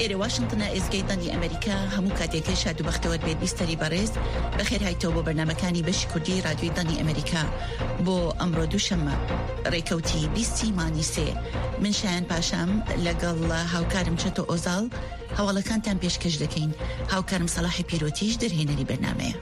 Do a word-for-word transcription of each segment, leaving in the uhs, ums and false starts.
ئێرە واشنگتنە ئێزگەی دەنگی ئەمریکا هەموو کاتێکی شاد و بەختەوەر بێت بیستەری بەڕێز بەخێر هایتەوە بۆ بەرنامەکانی بەشی کوردی رادیۆی دەنگی ئەمریکا بۆ ئەمڕۆ دووشەممە ڕێکەوتی بیستی مانی سێ. من شایان پاشام لەگەڵ هاوکارم چەتۆ ئۆزاڵ هەواڵەکانتان پێشکەش دەکەین. هاوکارم سەلاحی پیرۆتیش دەرهێنەری بەرنامەیە.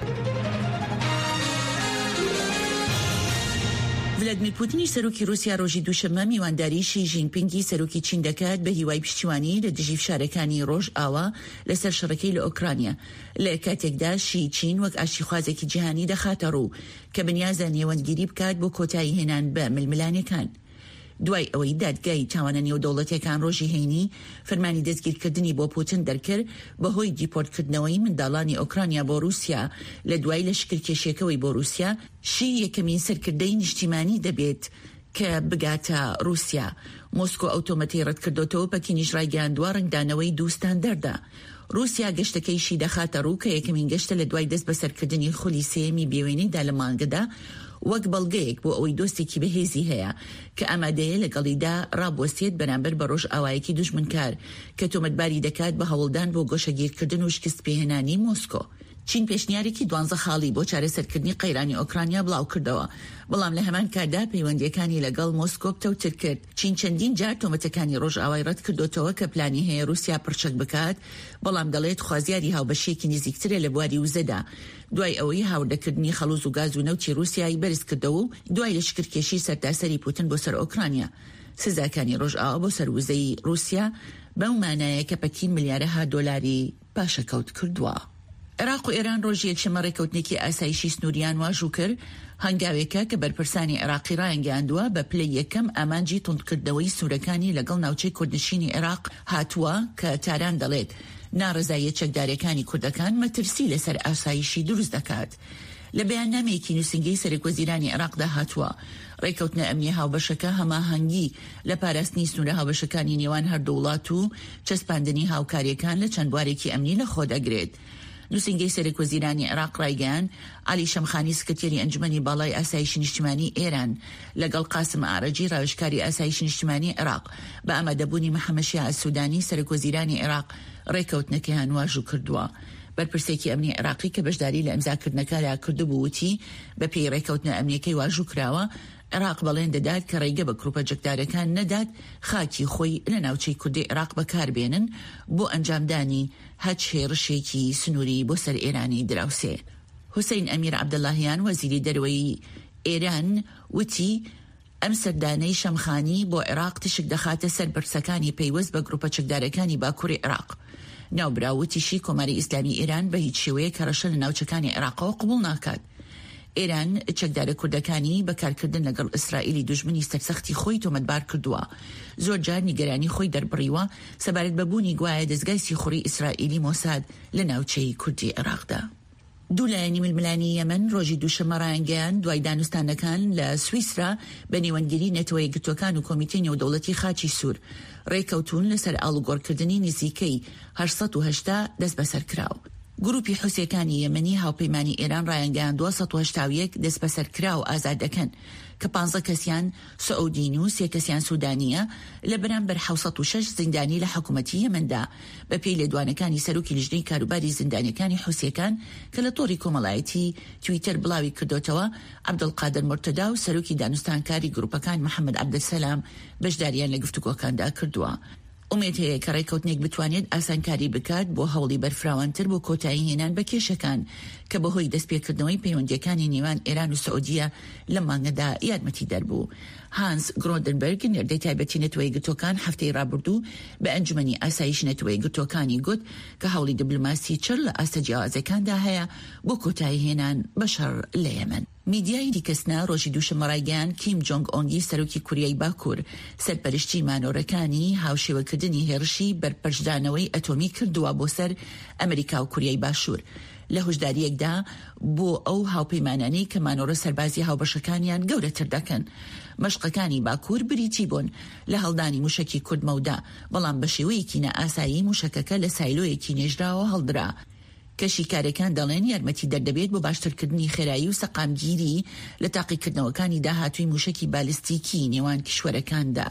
ڤلادیمیر پوتینی سەرۆکی رووسیا ڕۆژی دووشەممە میوانداری شی ژینپینگی سەرۆکی چین دەکات بە هیوای پشتیوانی لە دژی فشارەکانی ڕۆژ ئاوا لەسەر شەڕەکەی لە ئۆکرانیا. لە کاتێکدا شی چین وەک ئاشتیخوازێکی جیهانی دەخاتە ڕوو کە بنیازە نێوەندگیری بکات بۆ کۆتایی هێنان بە ململانەکان. دوای ئەوەی دادگای تاوانە نێودەوڵەتیەکان ڕۆژی هەینی فەرمانی دەستگیرکردنی بۆ پوتین دەرکرد بەهۆی دیپۆرتکردنەوەی منداڵانی ئۆکرانیا بۆ رووسیا لە دوای لەشکرکێشیەکەوەی بۆ رووسیا، شی یەکەمین سەرکردەی نیشتیمانی دەبێت کە بگاتە رووسیا. مۆسکۆ ئۆتۆمەتی ڕەتکردوتەوە پەکینیش ڕایگەاندووە ڕنگدانەوەی دووستان دەردا. رووسیا گەشتەکەیشی دەخاتە ڕوو کە یەکەمین گەشتە لە دوای دەست بەسەرکردنی خولی سێمی بێوێنەیدا لە مانگەدا وەک بەڵگەیەک بۆ ئەوەی دۆستێکی بەهێزی هەیە کە ئامادەیە لەگەڵیدا ڕابوەستێت بەرامبەر بە ڕۆژ ئاوایەکی دوژمنکار کە تۆمەتباری دەکات بە هەوڵدان بۆ گۆشەگیرکردن و شکست پێهێنانی مۆسکۆ. چین پێشنیارێکی دوانزە خاڵی بۆ چارەسەرکردنی قەیرانی ئۆکرانیا بڵاو کردەوە، بەڵام لە هەمان کاردا پەیوەندیەکانی لەگەڵ مۆسکۆ بتەوتر کرد. چین چەندین جار تۆمەتەکانی ڕۆژ ئاوای ڕەت کردوتەوە کە پلانی هەیە رووسیا پڕچەک بکات، بەڵام دەڵێت خوازیاری هاوبەشێکی نزیکترە لە بواری وزەدا. دوای ئەوەی هاوردەکردنی خەڵوز و گاز و نەوتی رووسیایی بەرز کردەوە و دوای لەشکرکێشی سەرتاسەری پوتین بۆ سەر ئۆکرانیا. سزاکانی ڕۆژ ئاوا بۆ سەروزەی رووسیا بەو مانایە کە پەکین ملیارەها دۆلاری پاشەکەوت کردووە. عێراق و ئێران ڕۆژی یەکشەممە ڕێکەوتنێکی ئاسایشی سنووریان واژوو کرد، هەنگاوێکە کە بەرپرسانی عێراقی ڕایانگەاندووە بە پلەی یەکەم ئامانجی توندکردنەوەی سوورەکانی لەگەڵ ناوچەی کوردنشینی عێراق هاتووە کە تاران دەڵێت ناڕزاییە چەکدارەکانی کوردەکان مەترسی لەسەر ئاسایشی دروست دەکات. لە بەیاننامەیەکی نووسنگەی سەرۆکوەزیرانی عێراقدا هاتووە ڕێکەوتنە ئەمنیە هاوبەشەکە هەماهەنگی لە پاراستنی سنوورە هاوبەشەکانی نێوان هەردوو وڵات و چەسپاندنی هاوکاریەکان لە چەند بوارێکی ئەمنی لە خۆدەگرێت. نووسنگەی سەرۆکوەزیرانی عێراق ڕایگەیان عەلی شەمخانی سکرتێری ئەنجومەنی باڵای ئاسایشی نیشتیمانی ئێران لەگەڵ قاسم ئارەجی ڕاوێژکاری ئاسایشی نیشتیمانی عێراق بە ئامادەبوونی محەممەد شیع ئەسوودانی سەرۆکوەزیرانی عێراق ڕێکەوتنەکەیان واژوو کردووە. بەرپرسێکی ئەمنی عێراقی کە بەشداری لە ئەمزاکردنەکەدا کردبوو وتی بە پێی ڕێکەوتنە ئەمنیەکەی واژوو کراوە عێراق بەڵێن دەدات کە ڕێگە بە کروپەجەکدارەکان نەدات خاکی خۆی لە ناوچەی کوردی عێراق بەکاربێنن بۆ ئەنجامدانی هەچ هێرشێکی سنووری بۆ سەر ئێرانی دراوسێ. حوسین ئەمیر عەبدەڵاهیان وەزیری دەرەوەی ئێران وتی ئەم سەردانەی شەمخانی بۆ عێراق تشک دەخاتە سەر بەرسەکانی پەیوەست بە گروپەچەکدارەکانی باکووری عێراق. ناوبراوتیشی کۆماری ئیسلامی ئێران بە هیچ شێوەیە کەڕەشە لە ناوچەکانی عێراقەوە قبول ناکات. ئێران چەکدارە کوردەکانی بەکارکردن لەگەڵ ئیسرائیلی دوژمنی سەرسەختی خۆی تۆمەتبار کردووە. زۆر جار نیگەرانی خۆی دەربڕیوە سەبارەت بەبوونی گوایە دەستگای سیخوڕی ئیسرائیلی مۆساد لە ناوچەی کوردی عێراقدا. دوو لایەنی ململانی یەمەن ڕۆژی دووشەممە ڕایانگەیان دوای دانوستانەکان لە سویسرا بە نێوەندگیری نەتەوەی گرتوەکان و کۆمیتەی نێودەوڵەتی خاچی سوور ڕێکەوتون لەسەر ئاڵوگۆڕکردنی نزیکەی هەشت و هەشتا دەست بەسەر کراو. گروپی حوسیەکانی یەمەنی هاوپەیمانی ئێران ڕایانگەیاندووە سەد و هەشتا و یەک دەست بەسەر کراو ئازاد دەکەن کە پانزە کەسیان سعودین و سێ کەسیان سوودانیە لە بەرامبەر حوسەد و شەش زیندانی لە حکوومەتی یەمەندا بە پێی لێدوانەکانی سەرۆکی لیژنەی کاروباری زیندانیەکانی حوسیەکان کە لە تۆڕی کۆمەڵایەتی تویتەر بڵاوی کردوتەوە. عەبدولقادر مرتەدا و سەرۆکی دانوستانکاری گروپەکان محەممەد عەبدەسەلام بەشداریان لە گفتوگۆکاندا کردووە. ئومێد هەیە کە ڕێکەوتنێک بتوانێت ئاسانکاری بکات بۆ هەوڵی بەرفراوانتر بۆ کۆتایی هێنان بە کێشەکان کە بەهۆی دەستپێکردنەوەی پەیوەندیەکانی نێوان ئێران و سعودیە لە مانگەدا یارمەتی دەربوو. هانس گرۆندنبەرگ نێردەی تایبەتی نەتەوەی گرتوەکان هەفتەی ڕابردوو بە ئەنجومەنی ئاسایش نەتەوەی گرتوەکانی گوت کە هەوڵی دیبلۆماسی چڕ لە ئاستە جیاوازەکاندا هەیە بۆ کۆتایی هێنان بە شەڕ لە یەمەن. میدیای دیکەسنا ڕۆژی دووشەممە ڕایگەیان کیم جۆنگ ئۆنگی سەرۆکی کوریای باکوور سەرپەرشتی مانۆڕەکانی هاوشێوەکردنی هێرشی بەرپەرشدانەوەی ئەتۆمی کردووە بۆ سەر ئەمریکا و کوریای باشوور. لە هۆشداریەکدا بۆ ئەو هاوپەیمانانەی کە مانۆڕە سەربازی هاوبەشەکانیان گەورەتر دەکەن. مەشقەکانی باکوور بریتی بوون لە هەڵدانی موشکی کوردمەودا، بەڵام بە شێوەیەکی نەئاسایی موشەکەکە لە سایلۆیەکی نێژراوە هەڵدرا کە شیکارەکان دەڵێن یارمەتی دەردەبێت بۆ باشترکردنی خێرایی و سەقامگیری لە تاقیکردنەوەکانی داهاتووی موشکی بالستیکی نێوان کشوەرەکاندا.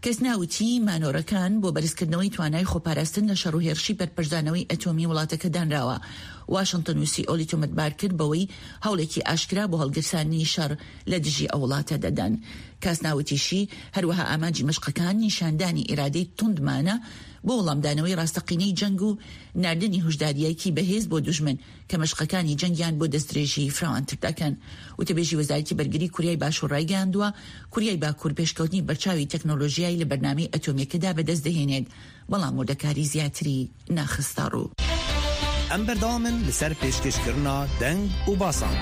کەس ناوتی مانۆرەکان بۆ بەرزکردنەوەی توانای خۆپاراستن لە شەڕ و هێرشی بەرپەرزانەوەی ئەتۆمی وڵاتەکە دانراوە. واشنگتن و سیئۆلی تۆمەتبار کرد بەوەی هەوڵێکی ئاشکرا بۆ هەڵگرسانی شەڕ لە دژی ئەو وڵاتە دەدەن. کەس ناوتیشی هەروەها ئامانجی مشقەکان نیشاندانی ئیرادەی توندمانە بۆ وەڵامدانەوەی ڕاستەقینەی جەنگ و ناردنی هوشداریەکی بەهێز بۆ دوژمن کە مشقەکانی جەنگیان بۆ دەستدرێژی فراوانتر دەکەن. وتەبێژی وەزارەتی بەرگری کوریای باشوور ڕایگەیاندووە کوریای باکوور پێشکەوتنی بەرچاوی تەکنۆلۆژیای لە بەرنامەی ئەتۆمیەکەدا بەدەست دەهێنێت، بەڵام وردەکاری زیاتری ناخستە ڕوو. ئەم بەردەوامن لەسەر پێشکەشکردنا دەنگ و باسان.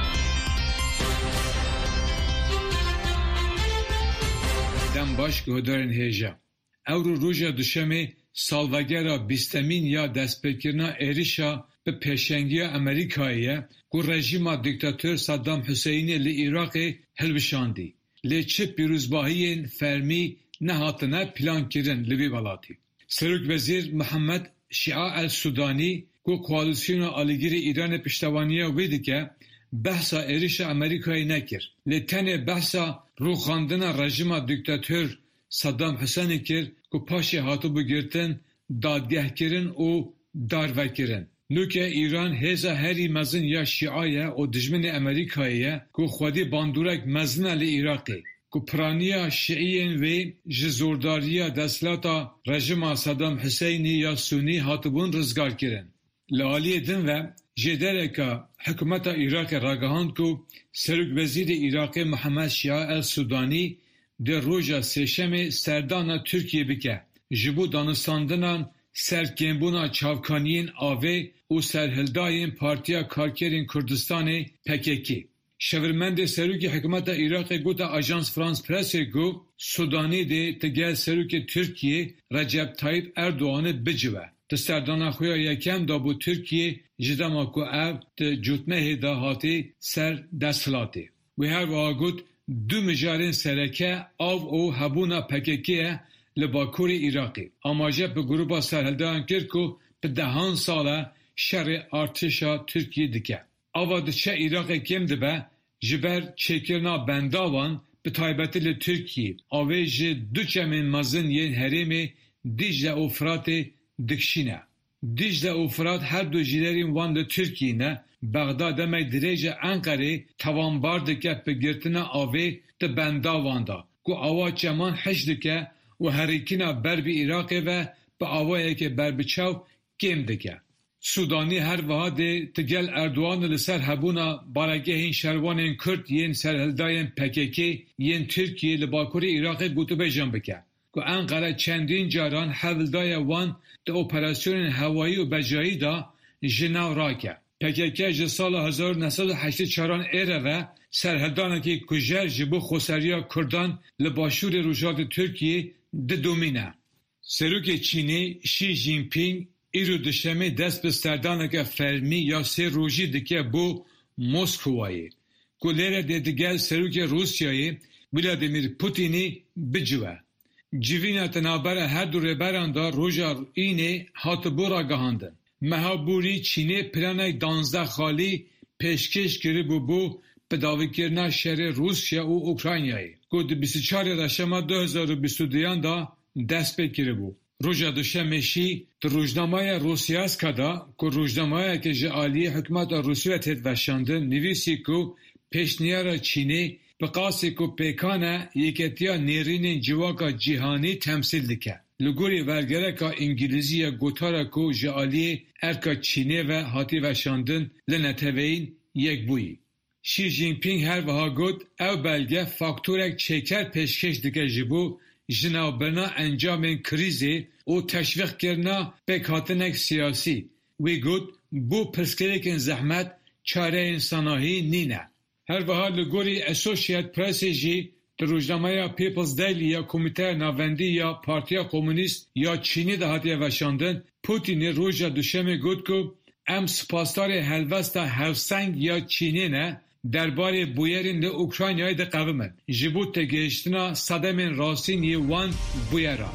دەم باش گۆدارن هێژە. ئەوڕۆ ڕۆژە دوشەمێ ساڵڤەگەرە بیستەمین یا دەستپێکردنا عێریشا بە پێشەنگیە ئەمریکاییە کو ڕێژیما دیکتاتۆر سەدام حوسەینی لە عێراقê هەڵبژاندی. لێ çi pîrozbahiyên fermî nehatine plankirin li vê welatê. Serokvezîr Mihemed Şia el-Sudanî ku koalîsyona alîgirê Îranê piştevaniya wê dike, behsa êrişa Amerîkayê nekir. Lê tenê behsa rûxandina rejima diktatör Saddam Hüseyinê kir ku paşê hatibû girtin, dadgehkirin û darvekirin. Nûke Îran hêza herî mezin ya Şia ye û dijminê Amerîkayê ye ku xwedî bandorek mezin e li Iraqê. Ku piraniya Şiîyên wê ji zordariya desthilata rejima Saddam Hüseyinî ya Sunî hatibûn rizgarkirin. Li aliyê din ve jê dereka hikûmeta Iraqê ragihand ku Serokvezîrê Iraqê Mihemed Şia el-Sudanî di roja sêşemê serdana Tirkiye bike ji bo danûstandinan serkêmbûna çavkaniyên avê û serhildayên Partiya Karkerên Kurdistanê P K K. Şevirmendê serokê hikûmeta Iraqê gote Ajans France Pressê ku Sudanî dê ti gel serokê Tirkiye Recep Tayyip Erdoğan'ı bicive. Ti serdana xwe ya yekem da bû Tirkiye ji dema ku ev ti cûtmehê da hatî ser desthilatê. Wê her wiha got du mijarên sereke av û hebûna P K K'ye li Bakurê Iraqê. Amaje bi grupa serhildayan kir ku bi dehan sala şerê artêşa Tirkiye dike. Ava diçe Iraqê kêm dibe ji ber çêkirina bendavan bi taybetî li Tirkiye. Avê ji du çemên mezin yên herêmê Dicle û Firatê dikşîne. Dicle û Firat her du jîlerên wan li Tirkiye ne. Bexda demek dirêja Enqerê tawanbar dike bi girtina avê di bendavan da ku awa çeman heş dike û herêkîna ber bi Iraqê ve bi awayekê berbiçav kêm dike. Sudanî her wiha dê ti gel Erdoğanê li ser hebûna baregehên şervanên Kurd yên serhildayên P K K yên Tirkiye li Bakurê Iraqê gotûbêjan bike ku Enqere çendîn caran hevildaya wan di operasyonên hewayî û becayî da ji nav rake. P K K ji sala hezar û neh sed û heştê çaran êre ve serhildanekî kujer ji bo xweseriya Kurdan li başûrê rojavê Tirkiye didomîne. Serokê Çînê Xi Jinping îro dişemê dest bi serdaneke fermî ya sê rojî dike bo Moskowayê ku lêre dê digel serokê Rusyayê Vladimir Putinî bicive. Civîna tenabera her du rêberan da roja înê hatibû ragihandin. Mehaborî Çînê planek danzdeh xalî pêşkêş kiribû bo bidavîkirina şerê Rusya û Ukraynayê ku di bîst û çarê reşema du hezar û bîst û duyan da dest pê kiribû. Roja duşemê şî di rojnamaya Rosyaska da ku rojnamayeke ji aliyê hikûmeta Rûsya tê veşandin nivîsî ku pêşniyara Çînê bi qasê ku pêkane yeketiya nêrînên civaka cîhanî temsîl dike. Li gorî wergereka İngilîzî ya gotara ku ji aliyê erka Çînê ve hatî veşandin li neteweyîn yekbûyî. Xi Jinping her wiha got ev belge faktorek çêker pêşkêş dike ji bo ji navbirina encamên krîzê û teşvîqkirina pêkhatinek siyasî. Wê got bu pirsgirêkên zehmet çareyên sanahî nîne. Her wiha li gorî Associated Pressê jî di rojnameya People's Daily ya Komîteya Navendî ya Partiya Komünîst ya Çînê de hatiye veşandin, Putinê roja duşemê got ku em spasdarê helbesta hevseng ya Çînê ne derbarê bûyerên li Ukraynayê de qevimin ji bo têgihiştina sedemên rastîn yê wan bûyera.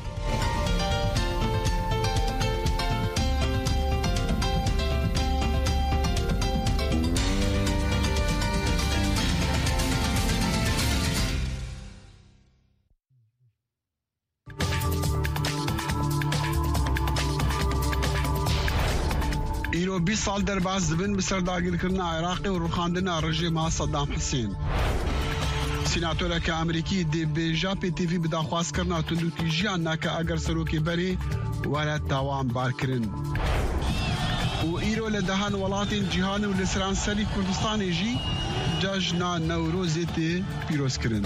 ئیرۆ بیست ساڵ دەرباز دەبن بەسەر داگیرکردنا عێراقی و ڕوخاندنا ڕژێما سەدام حوسێن. سیناتۆرێکە ئەمریکی دێبێژا پێ تیڤی بداخوازکردنا توندوتیژیان ناکە ئەگەر سەرۆکی بەرێ وارە تاوان بارکردن. و ئیرۆ لە دەهان وڵاتین جیهان و لە سەرانسەری کوردستانی ژی جەژنا نەورۆزێ تێ پیرۆزکردن.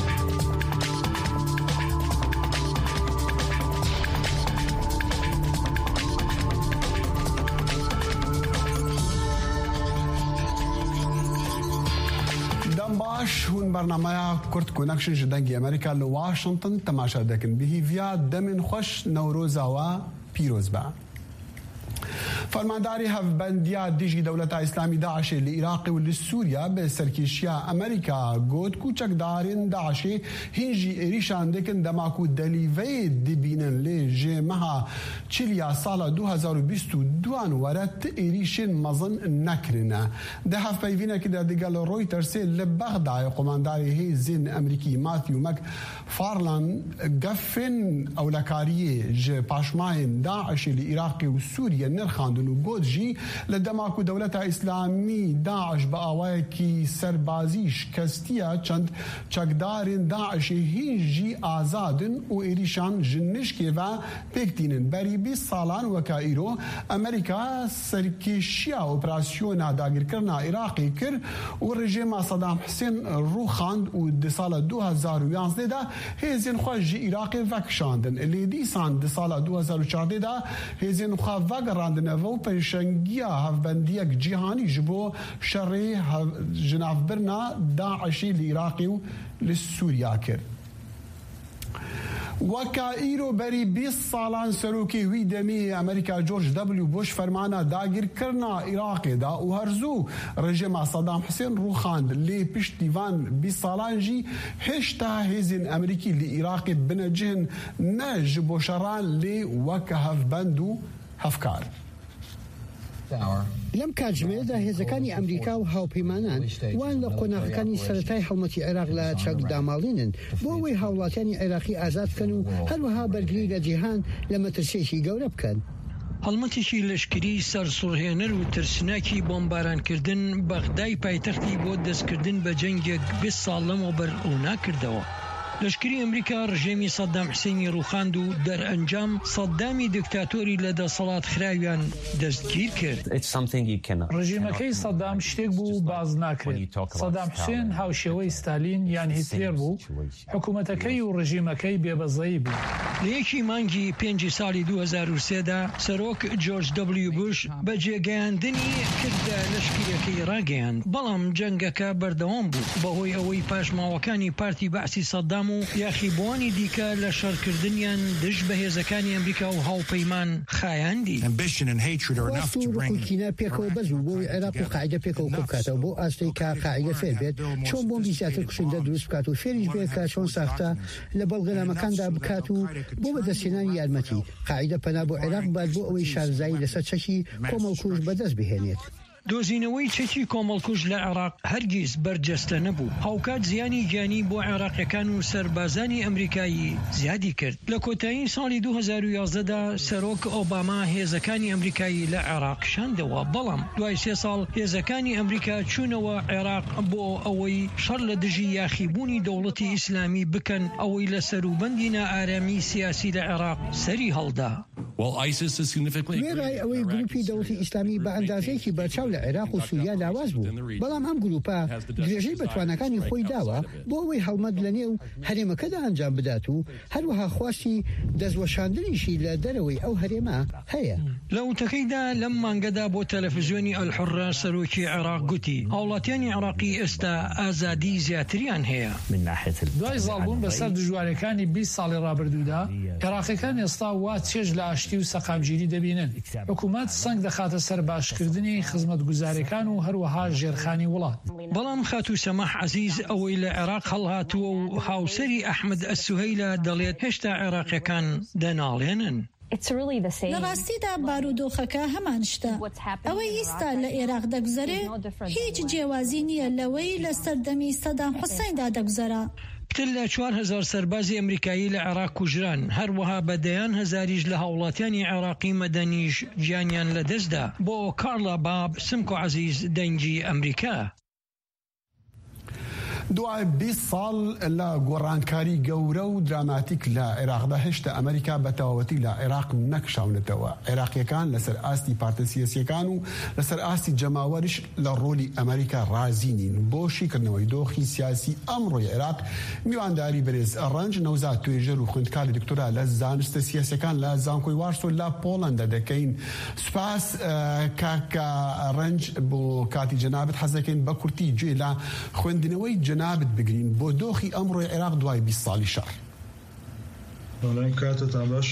هون برنامه کرد کنکشن جدنگی امریکا ل واشنطن تماشا دکن بهیویا دمن خوش نوروزا و پیروز با فرمانداری هفبندیا دیجی دولت اسلامی داعش لعراق و لسوریا به سرکیشیا امریکا گوت کوچک دارین داعش هنجی ایریشان دکن دماکو دلیوی دبینن لی جمعه چلیا سال دو هزار و بیست و دوان ورد ایریشن مزن نکرنه ده هف پیوینه که در دیگل رویترز لبغدای قمانداری هیزین امریکی ماتیو مک فارلان گفن اولکاریه جه پاشماین داعش لعراق و سوریا نرخاندن و گوت جی لدماکو دولت اسلامی داعش با آوائه کی سربازیش کستیا چند چکدارین داعش هنجی آزادن و ایریشان جنشکی و پکتینن بری بیست سالان وکا ایرو امریکا سرکشیا اپراسیون داگیر کرنا عراقی کر و رژیم صدام حسین رو خاند و دی سال دو هزار و یازده دا هیزین خواه جی عراقی وکشاندن لی دیسان دی سال دو هزار و چارده دا هیزین خواه وگراندن و پرشنگیا هفبندیک جیهانی جبو شر جناف برنا داعشی لعراقی و لسوریا کرد. وکا ایرو بری بیست سالان سروکی وی دمی امریکا جورج دبلیو بوش فرمانا داگیر کرنا عراق دا و هرزو رژیم صدام حسین رو خاند لی پشت دیوان بیست سالان جی هشتا هیزین امریکی لعراق بنجهن نج بوشران لی وکا هفبندو هفکار. لەم کاتژمێرەدا هێزەکانی ئەمریکا و هاوپەیمانان وان لە قۆناغەکانی سەرەتای هەڵمەتی عێراق لە چەک داماڵێنن بۆ ئەوەی هاوڵاتیانی عێراقی ئازاد بکەن و هەروەها بەرگری لە جیهان لە مەترسیەکی گەورە بکەن. هەڵمەتێکی لەشکری سەرسوڕهێنەر و ترسناکی بۆمبارانکردن بەغدای پایتەختی بۆ دەستکردن بە جەنگێک بیست ساڵ لەمەوبەر ڕوونا کردەوە. لەشکری ئەمریکا ڕژێمی سەدام حوسێنی ڕووخاند و دەرئەنجام سەدامی دیکتاتۆری لە دەسەڵات خراویان دەستگیر کرد. ڕژیمەکەی سەدام شتێک بوو باز ناکرێت. سەدام حوسێن هاوشێوەی ستالین یان هیتلێر بوو، حکوومەتەکەی و ڕژیمەکەی بێبەزایی بوو. لە یەکی مانگی پێنجی ساڵی دو هزار و سێ دا سەرۆک جۆرج دبلیو بوش بە جێگەیاندنی کردە لەشکریەکەی ڕاگەیاند، بەڵام جەنگەکە بەردەوام بوو بەهۆی ئەوەی پاشماوەکانی پارتی بەعسی سەدام و یاخیبوانی دیکە لە شەڕکردنیان دژ بە هێزەکانی ئەمریکا و هاوپەیمان خایاندی. واست و ڕقوکینە پێکەوە بەز و بۆی عێراق و قاعیدە پێکەوە کۆبکاتەوە بۆ ئاستەی کا قاعیدە فێر بێت، چۆن بۆمبی زیاتر کوشندە دروست بکات و فێریش بێت کە چۆن ساختە لە بەڵگەنامەکاندا بکات و بۆ بەدەستهێنانی یارمەتی. قاعیدە پەنا بۆ عێراق بات بۆ ئەوەی شارزایی لەسەر چەکی کۆمەڵکوژ بەدەست بهێنێت. دۆزینەوەی چەکی کۆمەڵکوژ لە عێراق هەرگیز بەرجەستە نەبوو. هاوکات زیانی گیانی بۆ عێراقیەکان و سەربازانی ئەمریکایی زیادی کرد. لە کۆتایی ساڵی دو هزار و یازدە دا سەرۆک ئۆباما هێزەکانی ئەمریکایی لە عێراق شاندەوە، بەڵام دوای سێ ساڵ هێزەکانی ئەمریکا چوونەوە عێراق بۆ ئەوەی شەڕ لە دژی یاخیبوونی دەوڵەتی ئیسلامی بکەن، ئەوەی لە سەروبەندی نائارامی سیاسی لە عێراق سەری هەڵدا. وێرای ئەوەی گروپی دەوڵەتی ئیسلامی بە ئەندازەیەکی بەرچاو لە عێراق و سووریا لاواز بوو، بەڵام ئەم گروپە درێژەی بەتوانەکانی خۆی داوە بۆ ئەوەی هەڵمەت لە نێو هەرێمەکەدا ئەنجام بدات و هەروەها خواستی دەستوەشاندنیشی لە دەرەوەی ئەو هەرێمە هەیە. لە وتەکەیدا لەم مانگەدا بۆ تەلەڤیزیۆنی ئەلحورە سەرۆکی عێراق گوتی هاوڵاتیانی عێراقی ئێستا ئازادی زیاتریان هەیە. دوای زاڵبوون بەسەر دژوارەکانی بیست ساڵی ڕابردوودا عێراقیەکان ئێستا وا چێژ لە ئاشتی و سەقامگیری دەبینن. حکوومەت سەنگ دەخاتە سەر باشکردنی خزمەتگوزاریەکان و هەروەها ژێرخانی وڵات. بەڵام خاتو سەماح عەزیز ئەوەی لە عێراق هەڵهاتووە و هاوسەری ئەحمەد ئەسوهەیلە دەڵێت هێشتا عێراقیەکان دەناڵێنن. لە ڕاستیدا بارودۆخەکە هەمان شتە. ئەوەی ئێستا لە عێراق دەگوزەرێ هیچ جیاوازی نییە لەوەی لە سەردەمی سەدام حوسێندا دەگوزەرە. پتر لە چوار هەزار سەربازی ئەمریکایی لە عێراق کوژران، هەروەها بەدەیان هەزاریش لە هاوڵاتیانی عێراقی مەدەنیش گیانیان لەدەستدا. بۆ کارلا باب، سمکۆ عەزیز، دەنگی ئەمریکا. دوای بیست ساڵ لە گۆڕانکاری گەورە و دراماتیک لە عێراقدا هێشتا ئەمریکا بە تەواوەتی لە عێراق نەکشاونێتەوە. عێراقیەکان لەسەر ئاستی پارتە سیاسیەکان و لەسەر ئاستی جەماوەریش لە ڕۆلی ئەمریکا رازی نین. بۆ شیکردنەوەی دۆخی سیاسی ئەمڕۆی عێراق میوانداری بەرێز ڕەنج نەوزاد توێژەر و خوێندکاری دکتۆرا لە زانستە سیاسیەکان لە زانکۆی وارسۆ لە پۆڵەندا دەکەین. سوپاس کاکە ڕەنج بۆ کاتی جەنابەت. حەزەکەین بە کورتی گوێ لە خوێندنەوەی جەنابەت بگرین بۆ دۆخی ئەمڕۆی عێراق دوای بیست ساڵی شەڕ. بەڵێن کاتتان باش.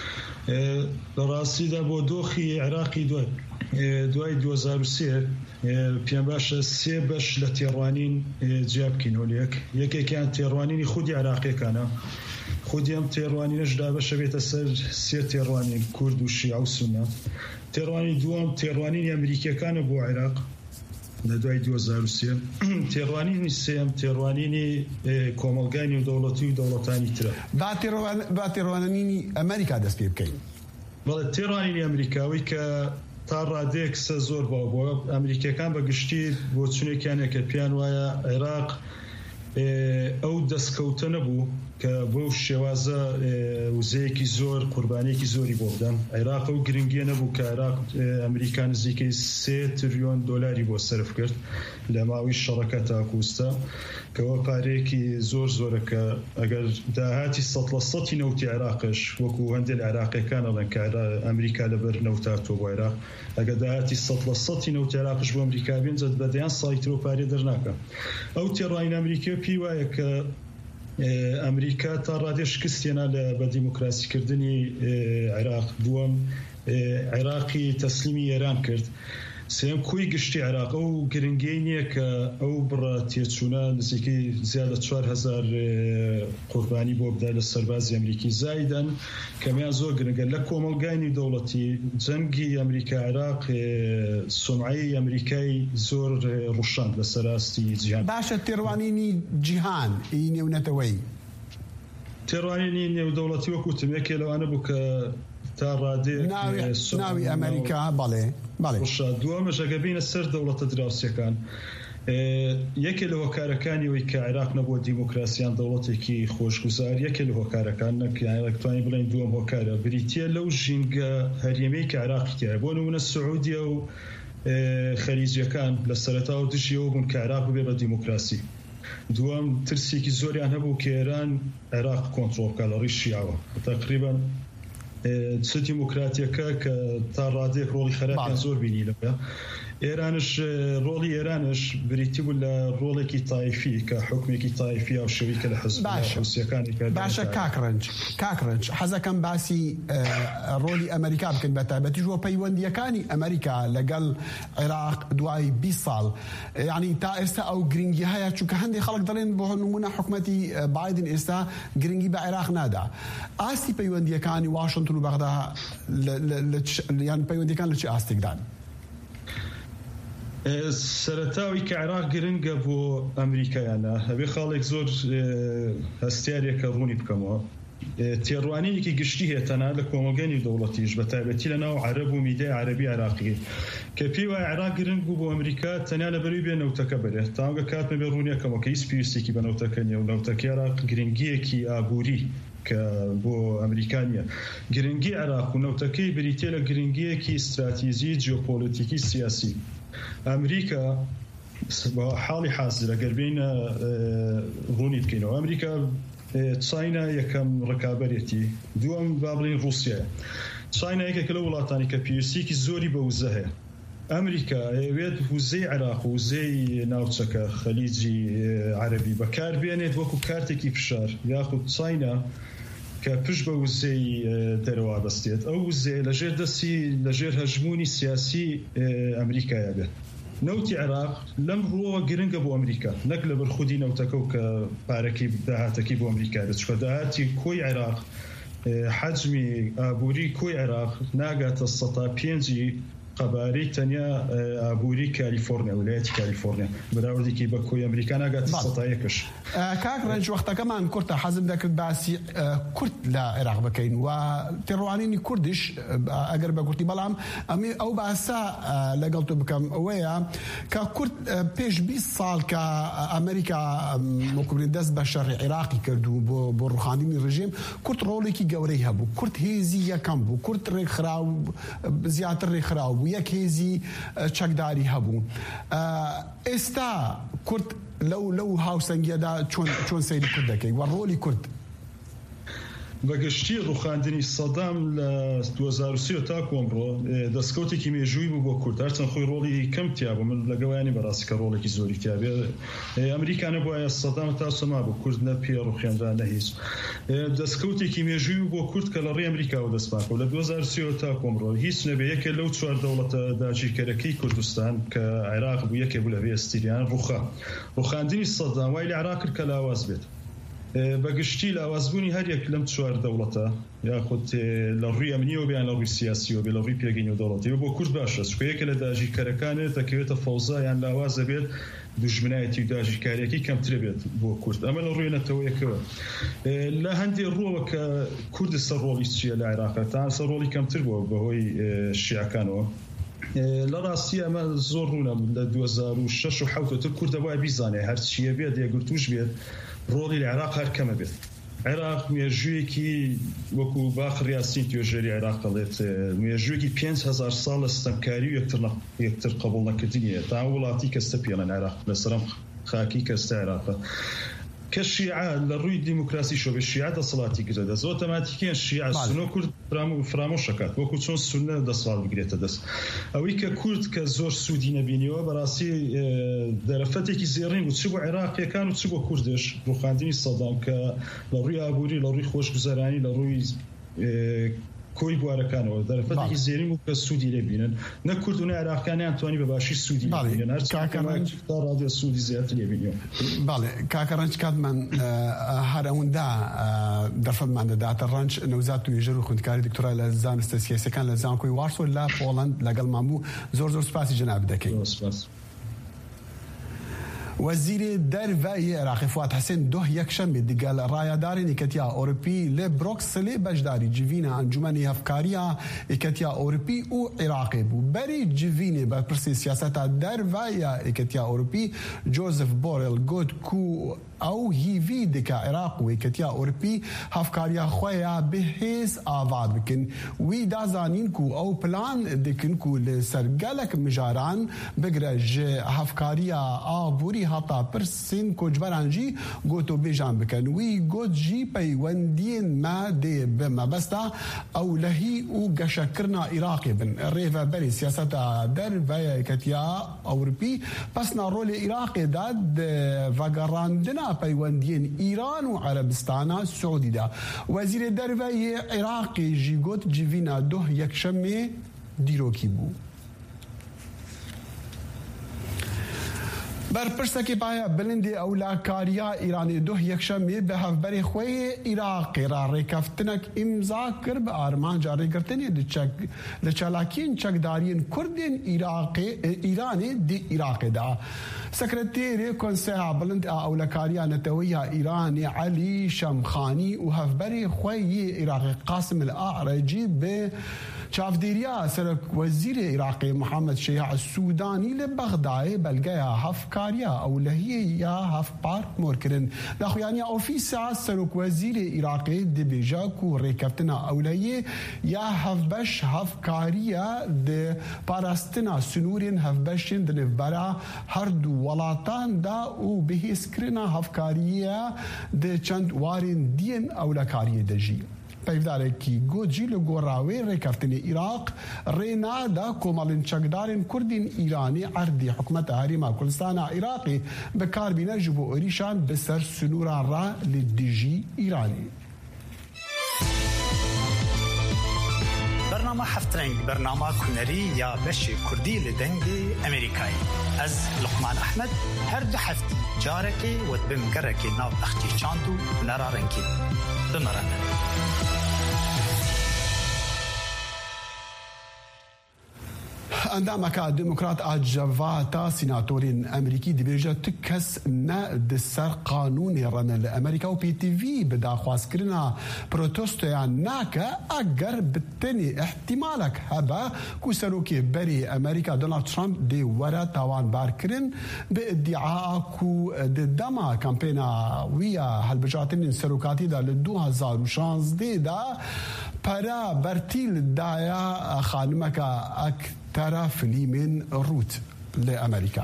لە ڕاستیدا بۆ دۆخی عێراقی دوای دوای دوو هەزار و سێ پێم باشە سێ بەش لە تێڕوانین جیا بکەینەوە لێک. یەکێکیان تێڕوانینی خودی عێراقیەکانە. خودی ئەم تێڕوانینەشدا بەشە بێتە سەر سێ تێڕوانین کورد و شیعە و سونە. تێڕوانی دووەم تێڕوانینی ئەمریکیەکانە بۆ عێراق لە دوای دوو هەزار و سێ. تێڕوانینی سێم تێڕوانینی کۆمەلگانی و دەوڵەتی و دەوڵەتانی ترە. با تێڕوانینی ئەمریکا دەست پێ بکەین. بەڵێ تێڕوانینی ئەمریکاوی کە تا ڕادەیەک سە زۆر باو بووە. ئەمریکیەکان بە گشتی بۆ چونێکیانە کە پێیان وایە عێراق ئەو دەستکەوتە نەبوو کە بۆ شێوازە وزەیەکی زۆر قوربانێکی زۆری بۆ بدەن. عێراق ئەو گرنگیە نەبوو کە عێراق ئەمریکا نزیکەی سێ تریۆن دۆلاری بۆ سەرف کرد لە ماوەی شەڕەکە تاکوستە، کەەوە پارەیەکی زۆر زۆرە کە ئەگەر داهاتی سەد لە سەدی نەوتی عێراقش وەکو هەندێک عێراقیەکان ئەڵێن کە ئەمریکا لەبەر نەوتاتۆ بۆ عێراق، ئەگەر داهاتی سەد لە سەدی نەوتی عێراقش بۆ ئەمریکا بێنجێت بەدەیان ساڵی ترۆ پارێ دەرناکە. ئەو تێڕوانین ئەمریکا پێی وایە کە ئەمریکا تا ڕادێ شکستێنا لە بە دیموکراسیکردنی عێراق. دووەم عێراقی تەسلیمی ئێران کرد. سێم کوی گشتی عێراق ئەو گرنگی نییە کە ئەو بڕە تێچوونە نزیکەی زیاد لە چوار هەزار قوربانی بۆ بدای لە سەربازی ئەمریکی زایدن کەمیان زۆر گرنگە. لە کۆمەلگانی دەوڵەتی جەنگی ئەمریکا عێراق سومعەی ئەمریکای زۆر ڕوشاند لە سەراستی جیهان. باشە تێڕوانینی جیهان ئی نێونەتەوەی تێڕوانینی نێودەوڵەتی وەکوتم یەکێ لەوانە بوو کە تا ڕادێ ناوی ئەمریکا بەڵێ بەڵێ دووەمەش ئەگەر بینە سەر دەوڵەتە دراوسەکان یەکێ لە هۆکارەکانی ئەوەی کە عێراق نەبووە دیموکراسیان دەوڵەتێکی خۆشگوزار یەکێ لە هۆکارەکان نەکتوانی بڵێن دووەم هۆکارە بریتیە لەو ژینگە هەرێمەی کە عێراقی تایە. بۆ نمونە سعودیە و خەلیجیەکان لە سەرەتاوە دژیەوە بوون کە عێراق ببێ بە دیموکراسی. دووەم ترسێکی زۆریان هەبوو کە ئێران عێراق کۆنتڕۆڵ بکات لە ڕیش شیعەوە. تقریبا چ دیموکراتیەکە کە تا ڕادێک ڕۆڵی خەراپیان زۆر بینی لەبێ. ئێرانش ڕۆڵی ئێرانش بریتی بوو لە ڕۆڵێکی تایفی کە حکمێکی تایفی و شەویکە لە حزب حوسیەکانی کە باشە. کاکڕنج کاکڕنج حەزەکەم باسی ڕۆلی ئەمریکا بکەن بە تایبەتیش بۆ پەیوەندیەکانی ئەمریکا لەگەڵ عێراق دوای بیست ساڵ. یعنی تا ئێستا ئەو گرنگی هەیە چونکە هەندێک خەڵک دەڵێن بۆ نمونە حکومەتی بایدن ئێستا گرنگی بە عێراق نادا. ئاستی پەیوەندیەکانی واشنگتن و بەغدا یان پەیوەندیەکان لە چه ئاستێکدان؟ سەرەتاوی کە عێراق گرنگە بۆ ئەمریکایانە هەبێ خاڵێک زۆر هەستیارێکە ڕوونی بکەمەوە. تێڕوانینێکی گشتی هێتەنا لە کۆمەلگانی دەوڵەتیش بە تایبەتی لە ناو عەرەب و میدیای عەرەبی عێراقی کە پێی وایە عێراق گرنگ بوو بۆ ئەمریکا تەنیا لەبەروی بێ نەوتەکە بێت. تاوانگە کاتمە بێ ڕوونیەکەمەوە کە هیچ پێویستێکی بە نەوتەکە نییە و نەوتەکەی عێراق گرنگیەکی ئابووری کە بۆ ئەمریکانیە. گرنگی عێراق و نەوتەکەی بریتێ لە گرنگیەکی استراتیژی جیۆپۆلیتیکی سیاسی. ئەمریکا حاڵی حاضر ئەگەر بینە ڕوونی بکەینەوە ئەمریکا چاینا یەکەم ڕکابەرێتی، دووەم با بڵین رووسیە. چاینا یەکێکە لە وڵاتانی کە پێویستیەکی زۆری بە وزە هەیە. ئەمریکا ئەوێت وزەی عێراق و وزەی ناوچەکە خەلیجی عەرەبی بەکاربێنێت وەکو کارتێکی فشار یاخود چاینا کە پشت بە وزەی دەرەوە بەستێت. ئەو وزەیە لەژێر دەستی لەژێر هەژمونی سیاسی ئەمریکایە بێت. نەوتی عێراق لەم ڕۆوە گرنگە بۆ ئەمریکا نەک لەبەر خودی نەوتەکە و کە پارەکەی داهاتەکەی بۆ ئەمریکا دەچ کە داهاتی کۆی عێراق حەجمی ئابووری کۆی عێراق ناگاتە سەتا پێنجی قەبارەی تەنیا ئابووری کالیفۆرنیا ویلایەتی کالیفۆرنیا بەراوردێکی بە کۆی ئەمریکا ناگات سەتایەکەش. کاک ڕەنج وەختەکەمان کورتە حەزم دەکرد باسی کورد لە عێراق بکەین و تێڕوانینی کوردیش ئەگەر بە کورتی بەڵام ئەمێ ئەو باسا لەگەڵ تۆ بکەم ئەوەیە کە کورد پێش بیست ساڵ کە ئەمریکا مکوبرین دەست بە شەڕی عێراقی کردو بۆ ڕوخاندنی ڕژیم کورد ڕۆڵێکی گەورەی هەبوو کورد هێزی یەکەم بوو کورد ڕێکخراو زیاتر ڕێکخراو بوو یەک هێزی چەکداری هەبوو. ئێستا کورد لەو لەو هاوسەنگیەدا چۆن سەیری کورد دەکەی و ڕۆلی کورد بەگشتی ڕوخاندنی سەدام لە دوو هەزار و سێ تا کۆمڕۆ دەستکەوتێکی مێژووی بوو بۆ کورد هەرچەند خۆی ڕۆڵی کەم تیابوو من لەگەوایانی بەڕاستی کە ڕۆڵێکی زۆری تیابێ ئەمریکا نەبووایە سەدام تا سەما بوو کورد نە پێ ڕوخێنرا نە هیچ دەستکەوتێکی مێژووی بۆ کورد کە لە ڕێی ئەمریکاوە دەستپاکە و لە دوو هەزار و سێ تا کۆمڕۆ هیچ نەبێ یەکێ لەو چوار دەوڵەتە داگیرکەرەکەی کوردستان کە عێراق بوو یەکێ بوو لەوێ ئەستیریان ڕوخا ڕوخاندنی سەدام وای لە عێراق کرد کە لاواز بێت بەگشتی لاوازبوونی هەر یەک لەم چوار دەوڵەتە یاخود لە ڕووی ئەمنیەوە بیان لە ڕووی سیاسیەوە بێ لە ڕووی پێگەینی دەوڵەتیەوە بۆ کورد باشە چکۆیەکە لە داگیرکەرەکانێت دەکەوێتە فەوزا یان لاوازە بێت دژمنایەتی و داگیرکاریەکی کەمترە بێت بۆ کورد ئەمە لە ڕووی نەتەوەیەکەوە لە هەندێک ڕۆوە کە کوردی سەر ڕۆڵی چیە لە عێراق تا سەر ڕۆڵی کەمتر بووە بەهۆی شیعەکانەوە لە ڕاستی ئەمە زۆر ڕوونە لە دوو هەزار و شەش و حەوت تر کورد دەبووە بیزانێ هەر چیە بێت یەکگرتوش بێت ڕۆڵی لە عێراق هەر کەمە بێت. عێراق مێژوویەکی وەکو باخر یاسین توێژەری عێراق دەڵێت مێژوویەکی پێنج هەزار ساڵ لە ستەمکاری و یەکتر قبوڵ نەکردنیە تا وڵاتی کەستە پێڵەن عێراق لەسەرم خاکی کەستە عێراقە کە شیعە لە ڕووی دیموکراسی شۆ بێ شیعە دەسەڵاتی گرێت دەست ئۆتۆماتیکیان شیعە سونە کورد فرامۆشەکات وەکو چۆن سونە دەسەڵات بگرێتە دەست ئەوەی کە کورد کە زۆر سوودی نەبینیەوە بەڕاستی دەرەفەتێکی زێڕین بوو چ بۆ عێراقیەکان و چ بۆ کوردش ڕوخاندنی سەدام کە لە ڕووی ئابووری لە ڕووی خۆشگوزەرانی لە ڕووی کۆی بوارەکانەوە دەرەفەتێکی زێرین بوو کە سوودی لێبینن نە کورد و نە عێراقیان توانی بەباشی سوودی لێبینن هەر ڕادیۆ سوودی زیاتر لێبینیەوە. باڵێ کاکە ڕەنج کاتمان هەر ئەوەندا دەرفەتمان دەداتە ڕەنج نەوزاد توێژەر و خوندکاری دکتۆرا لە زانستە سیاسیەکان لە زانکۆی وارسۆ لە پۆڵەند لەگەڵمان بوو زۆر زۆر سپاسی جەناب دەکەین. وزیر دەرڤایی عێراقی فواد حسێن دوه یەکشەمێ دیگەل ڕایەداری یەکەتیا ئەوروپی لە برۆکسلێ بەشداری جڤینە ئەنجومەنی هەفکاریە یەکەتیا ئەوروپی و عێراقی بوو بەری جڤینێ بەرپرسی سیاسەتە دەرڤایە یەکەتیا ئەوروپی جۆزف بۆرێل گوت کو ئەو هیڤی دکە عێراق و یەکەتیا ئەوروپی هەفکاریە خۆیان بەهێز ئاوات بکن وی دازانین کو ئەو پلان دکن کو لەسەر گەلک مژاران بگرە ژە هەفکاریە ئابووری هەتا پرسین کۆچبەرانجی گۆتۆ بێژان بکەن وی گۆت ژی پەیوەندیên me dê bi mebesta ewlehî û geşekirina Iraqê bin rêveberê siyaseta derveya yeketiya Ewropî pesna rolê Iraqê de di vegerandina peywendiyên Îran û Erebistana Suudî de Wezîrê Derveyê Iraqê jî got civîna duh yekşemê dîrokî bû. برپرسکی پایا بلندی اولاکاریا ایرانی دو یکشنبه به هفبری خوی عراق را ریکفتنک امضا کر به آرمان جاری کردنی لچالاکین چکدارین کردین عراق ایرانی دی عراق دا سکرتری کنسیه بلند اولاکاریا نتویه ایرانی علی شمخانی و هفبری خوی عراق قاسم الاعرجی به چافدیریا سرک وزیر عراقی محمد شیع السودانی لبغداد بلگیا هفکاریا اولهیه یا هف پارک مورکرن لخویانی اوفیسا سرک وزیر عراقی دبیجا کو ریکفتنا اولهیه یا هفبش هفکاریا د پاراستنا سنورین هفبشین دنفبرا هر دو ولاتان دا او بهیسکرنا هفکاریا د چند وارین دین اولکاری دجی پیودارێکی گۆجی لە گۆڕاوی ڕێکەفتنی عێراق ڕێنادا کۆمەڵین چەکدارên کوردین ئیرانی عەردی حکومەتە هەرێما کوردستانە عێراقی بەکاربینە ji bo êrîşan bi ser sunûran re li dijî îranî. برنامه هفترنگ برنامه کنری یا بشی کردی لدنگی امریکایی از لقمان احمد هر دو هفته جارکی و بمگرکی ناو اختی چاندو نرارنگی بمرنه ئەندامەکە دموکرات ئاجەڤاتە سیناتۆرین ئەمریکی دەبێژە تکەس نە دەسەر قانونی ڕەنە لە ئەمریکا و پی تی ڤی بە داخوازکردنا پرۆتۆستۆیان ناکە ئەگەر بتەنی احتیمالێک هەبە کو سەرۆکی بەری ئەمریکا دۆنالد ترامپ دێ وەرە تاوانبارکردن بە ئیدعا کو دەما کامپێنا ویە هەڵبژاتنین سەرۆکاتیدا لە دوو هەزار و شانزدەدا پەرە بەرتیل دایە خانمەکە ئەکتەرە فلیمین ڕوت لە ئەمریکا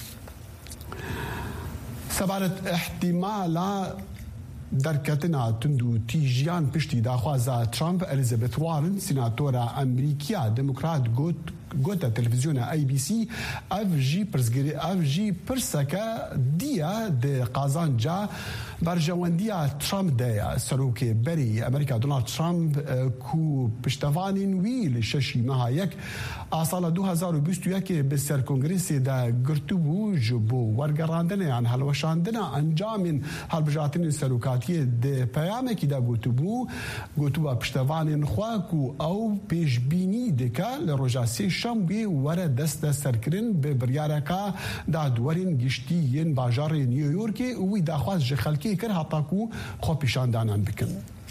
سەبارەت احتیمالا دەرکەتنا تند و تیژیان پشتی داخوازە ترامپ ئەلیزابێت وارن سیناتۆرە ئەمریکیا دموکرات گوت گوتە تەلەڤیزیۆنە ئەی بی سی ئەف ژی پرسگری ئەف ژی پرسەکە دیە دێ قازانجا بەرژەوەندیە ترامپ دەیە سەرۆکێ بەری ئەمریکا دۆنالد ترامپ کو پشتەوانین وی لە شەشی مەها یەک ئاساڵە دوو هەزار و بیست و یەکێ بە سەر کۆنگرێسێدا گرتوبوو ji بۆ وەرگەڕاندنیان هەڵوەشاندنە ئەنجامین هەڵبژاتنی سەرۆکاتیە دێ پەیامێکیدا گوتبوو گوتووە پشتەوانین خوا کو ئەو پێشبینی دکە لە ڕۆژە سێ شەمبێ وەرە دەستە سەرکردن بە بڕیارەکە دادوەرین گشتیین باژارێ نیویۆرکێ وی داخواز ji خەلکێ کرد هەتاکو خۆپیشاندانان بکن.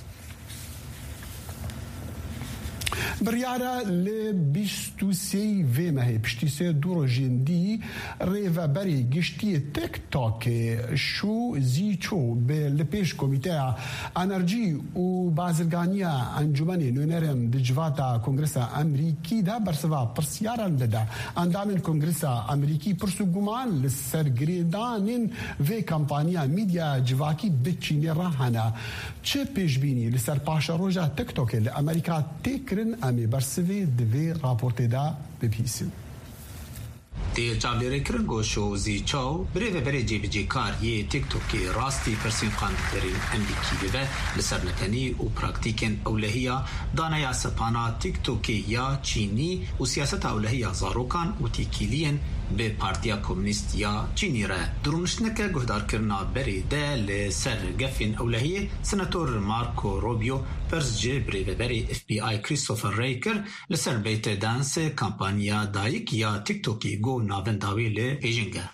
بریارە لە بیست و سێ vê mehê piştî sê du rojên dî rêveberê giştiyê TikTokê şû zîço bi li pêş komîteya enerjî û bazirganiya encûmenê nûnerên di civata Kongresa Emerîkî de bersiva pirsyaran dide. Endamên Kongresa Emerîkî pirs û guman li ser girêdanên vê kampanya mîdya civakî bi Çînê re hene. Çi pêşbînî li ser paşa roja TikTokê li Amerîka tê kirin ئەمێ بەرسڤێ divê raportêda bibîsin. Tê çavlêrêkirin goşozî çaw bi rêveberê cêbicêkariyê TikTokê rastî pirsên qanderên Emerîkî dibe li ser netenî û praktîkên ewlehiya daneya sepana TikTokê ya Çînî û siyaseta ewlehiya zarokan û têkîliyên bi Partiya Komünîst ya Çînî re. Dirûniştineke guhdarkirina berê de li ser gefên ewlehiyê Senator Marco Rubio pirs ji birêveberê F B I Christopher Wray kir li ser bêtê dansê kampanya dayîk ya TikTokê got navenda wê li hêjinge.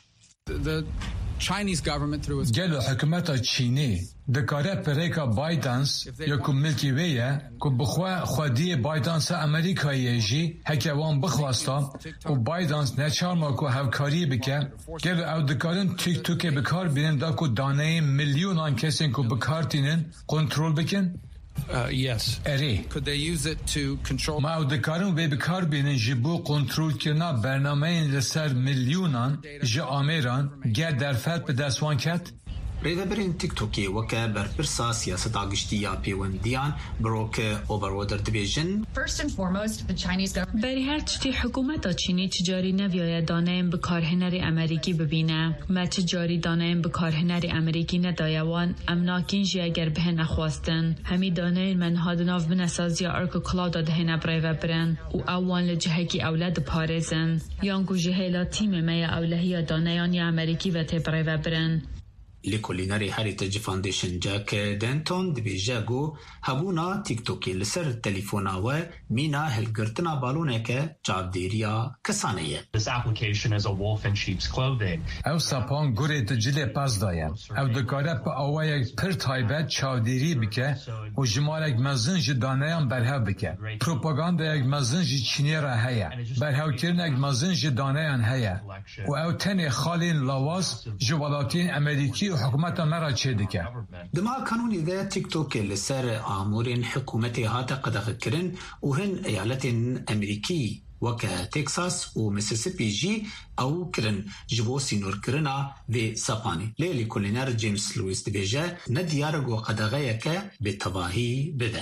Gelo hikûmeta Çînê dikare perêka Bidens ya ku milkê wê ye ku bixwe xwediyê Bidensa Amerîkayê jî heke wan bixwasta û Bidens neçarma ku hevkariyê bike gelo ew dikarin TikTokê bikar bînin da ku daneyên milyonan kesên ku bikartînin kontrol bikin? Uh, yes. Erê. Could they use it to control? Ma ew dikarin vê bikarbînin ji bo kontrolkirina bernameyên li ser milyonan ji Amêran ge derfet bi dest wan ket? Rêveberên TikTokê weke berpirsa siyaseta giştiya pêwendiyan Brooke Overwater dibêjin. First and foremost, the Chinese government. Berî her tiştî hikûmeta Çînî çi carî neviya daneyên bikarhenerê Amerîkî bibîne. Me çi carî daneyên bikarhenerê Amerîkî nedaya wan em nakîn jî eger bihin nexwastin. Hemî daneyên me niha di nav binesaziya arka clouda dihêne bi rêvebirin û ew wan li cihekî ewle diparêzin. Yan ku ji hêla tîmê me ya ewlehiya daneyan ya Amerîkî ve tê bi rêvebirin. Li Culinary Heritage Foundation Jack Denton dibêje got hebûna TikTokê li ser telefona we mîna hilgirtina baloneke çavdêriya kesanê ye. This application is a wolf in sheep's clothing. Ew sepan gurê di cilê pez daye. Ew dikare bi awayek pir taybet çavdêrî bike û jimarek mezin ji daneyan berhev bike. Propagandayek mezin ji Çînê re heye. Berhevkirinek mezin ji daneyan heye. û ew tenê xalên lawaz ji welatiyên Amerîkî û hikûmeta me re çê dike. Di mala kanûnê de TikTokê li ser amûrên hikûmetê hate qedexekirin û hin eyaletên Amerîkî weke Texas û Mississippi jî ew kirin ji bo sînorkirina vê sepanê. Lê lêkolîner James Lewis dibêje ne diyar e got qedexeyeke bêtevahî bide.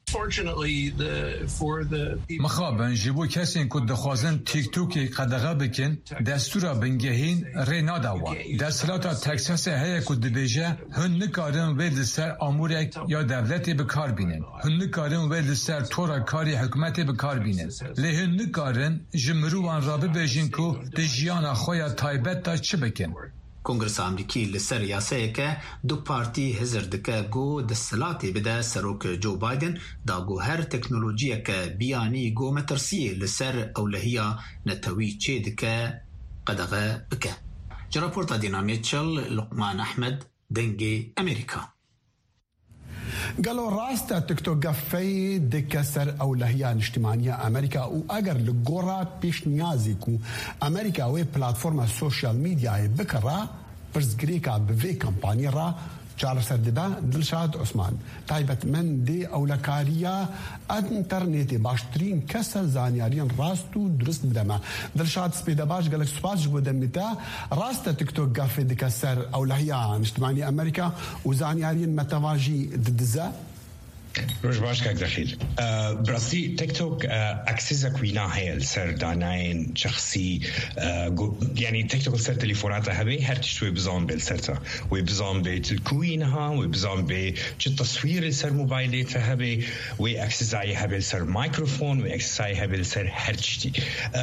Mixabin ji bo kesên ku dixwazin TikTokê qedexe bikin destûra bingehîn rê nada wan. Desthilatê Texasê heye ku dibêje hûn nikarin wê li ser amûrek ya devletê bikarbînin. Hûn nikarin wê li ser tora karê hikûmetê bikarbînin. Lê hûn nikarin ji mirovan rabibêjin ku di jiyana xwe ya taybet da çi bikin. کنگرس امریکی لسر یاسه که دو پارتی هزر دکه گو دستلاتی بده سروک جو بایدن دا گو هر تکنولوژی که بیانی گو مترسی لسر اولهیا نتوی چه دکه قدغه بکه. جراپورتا دینا میچل، لقمان احمد، دنگی امریکا. قالوا راستا تيك توك قفي دكسر أولهية اجتماعية أمريكا وأجر لجورات بيش نيازيكو أمريكا وي بلاتفورما سوشيال ميديا بكرة برزقريكا بفي كامباني را جالس سردبا دلشاد عثمان تايبت من دي أولكاريا انترنتي باشترين كسر زانيارين راستو درست بدما دلشاد سبيدا باش قالك سباش بدمتا راستا تيك توك قفي دكسر أولهية اجتماعية أمريكا وزانيارين متواجي ددزا روش باش كاك دخيل أه براسي تيك توك أه اكسسا كوينا هي السر داناين شخصي أه يعني تيك توك السر تليفوناتها هبي هرتشتوي بزان بالسرتا وبزان بالكوينها وبزان بالتصوير السر موبايلاتها هبي واكسساي هبي السر مايكروفون واكسساي هبي السر هرتشتي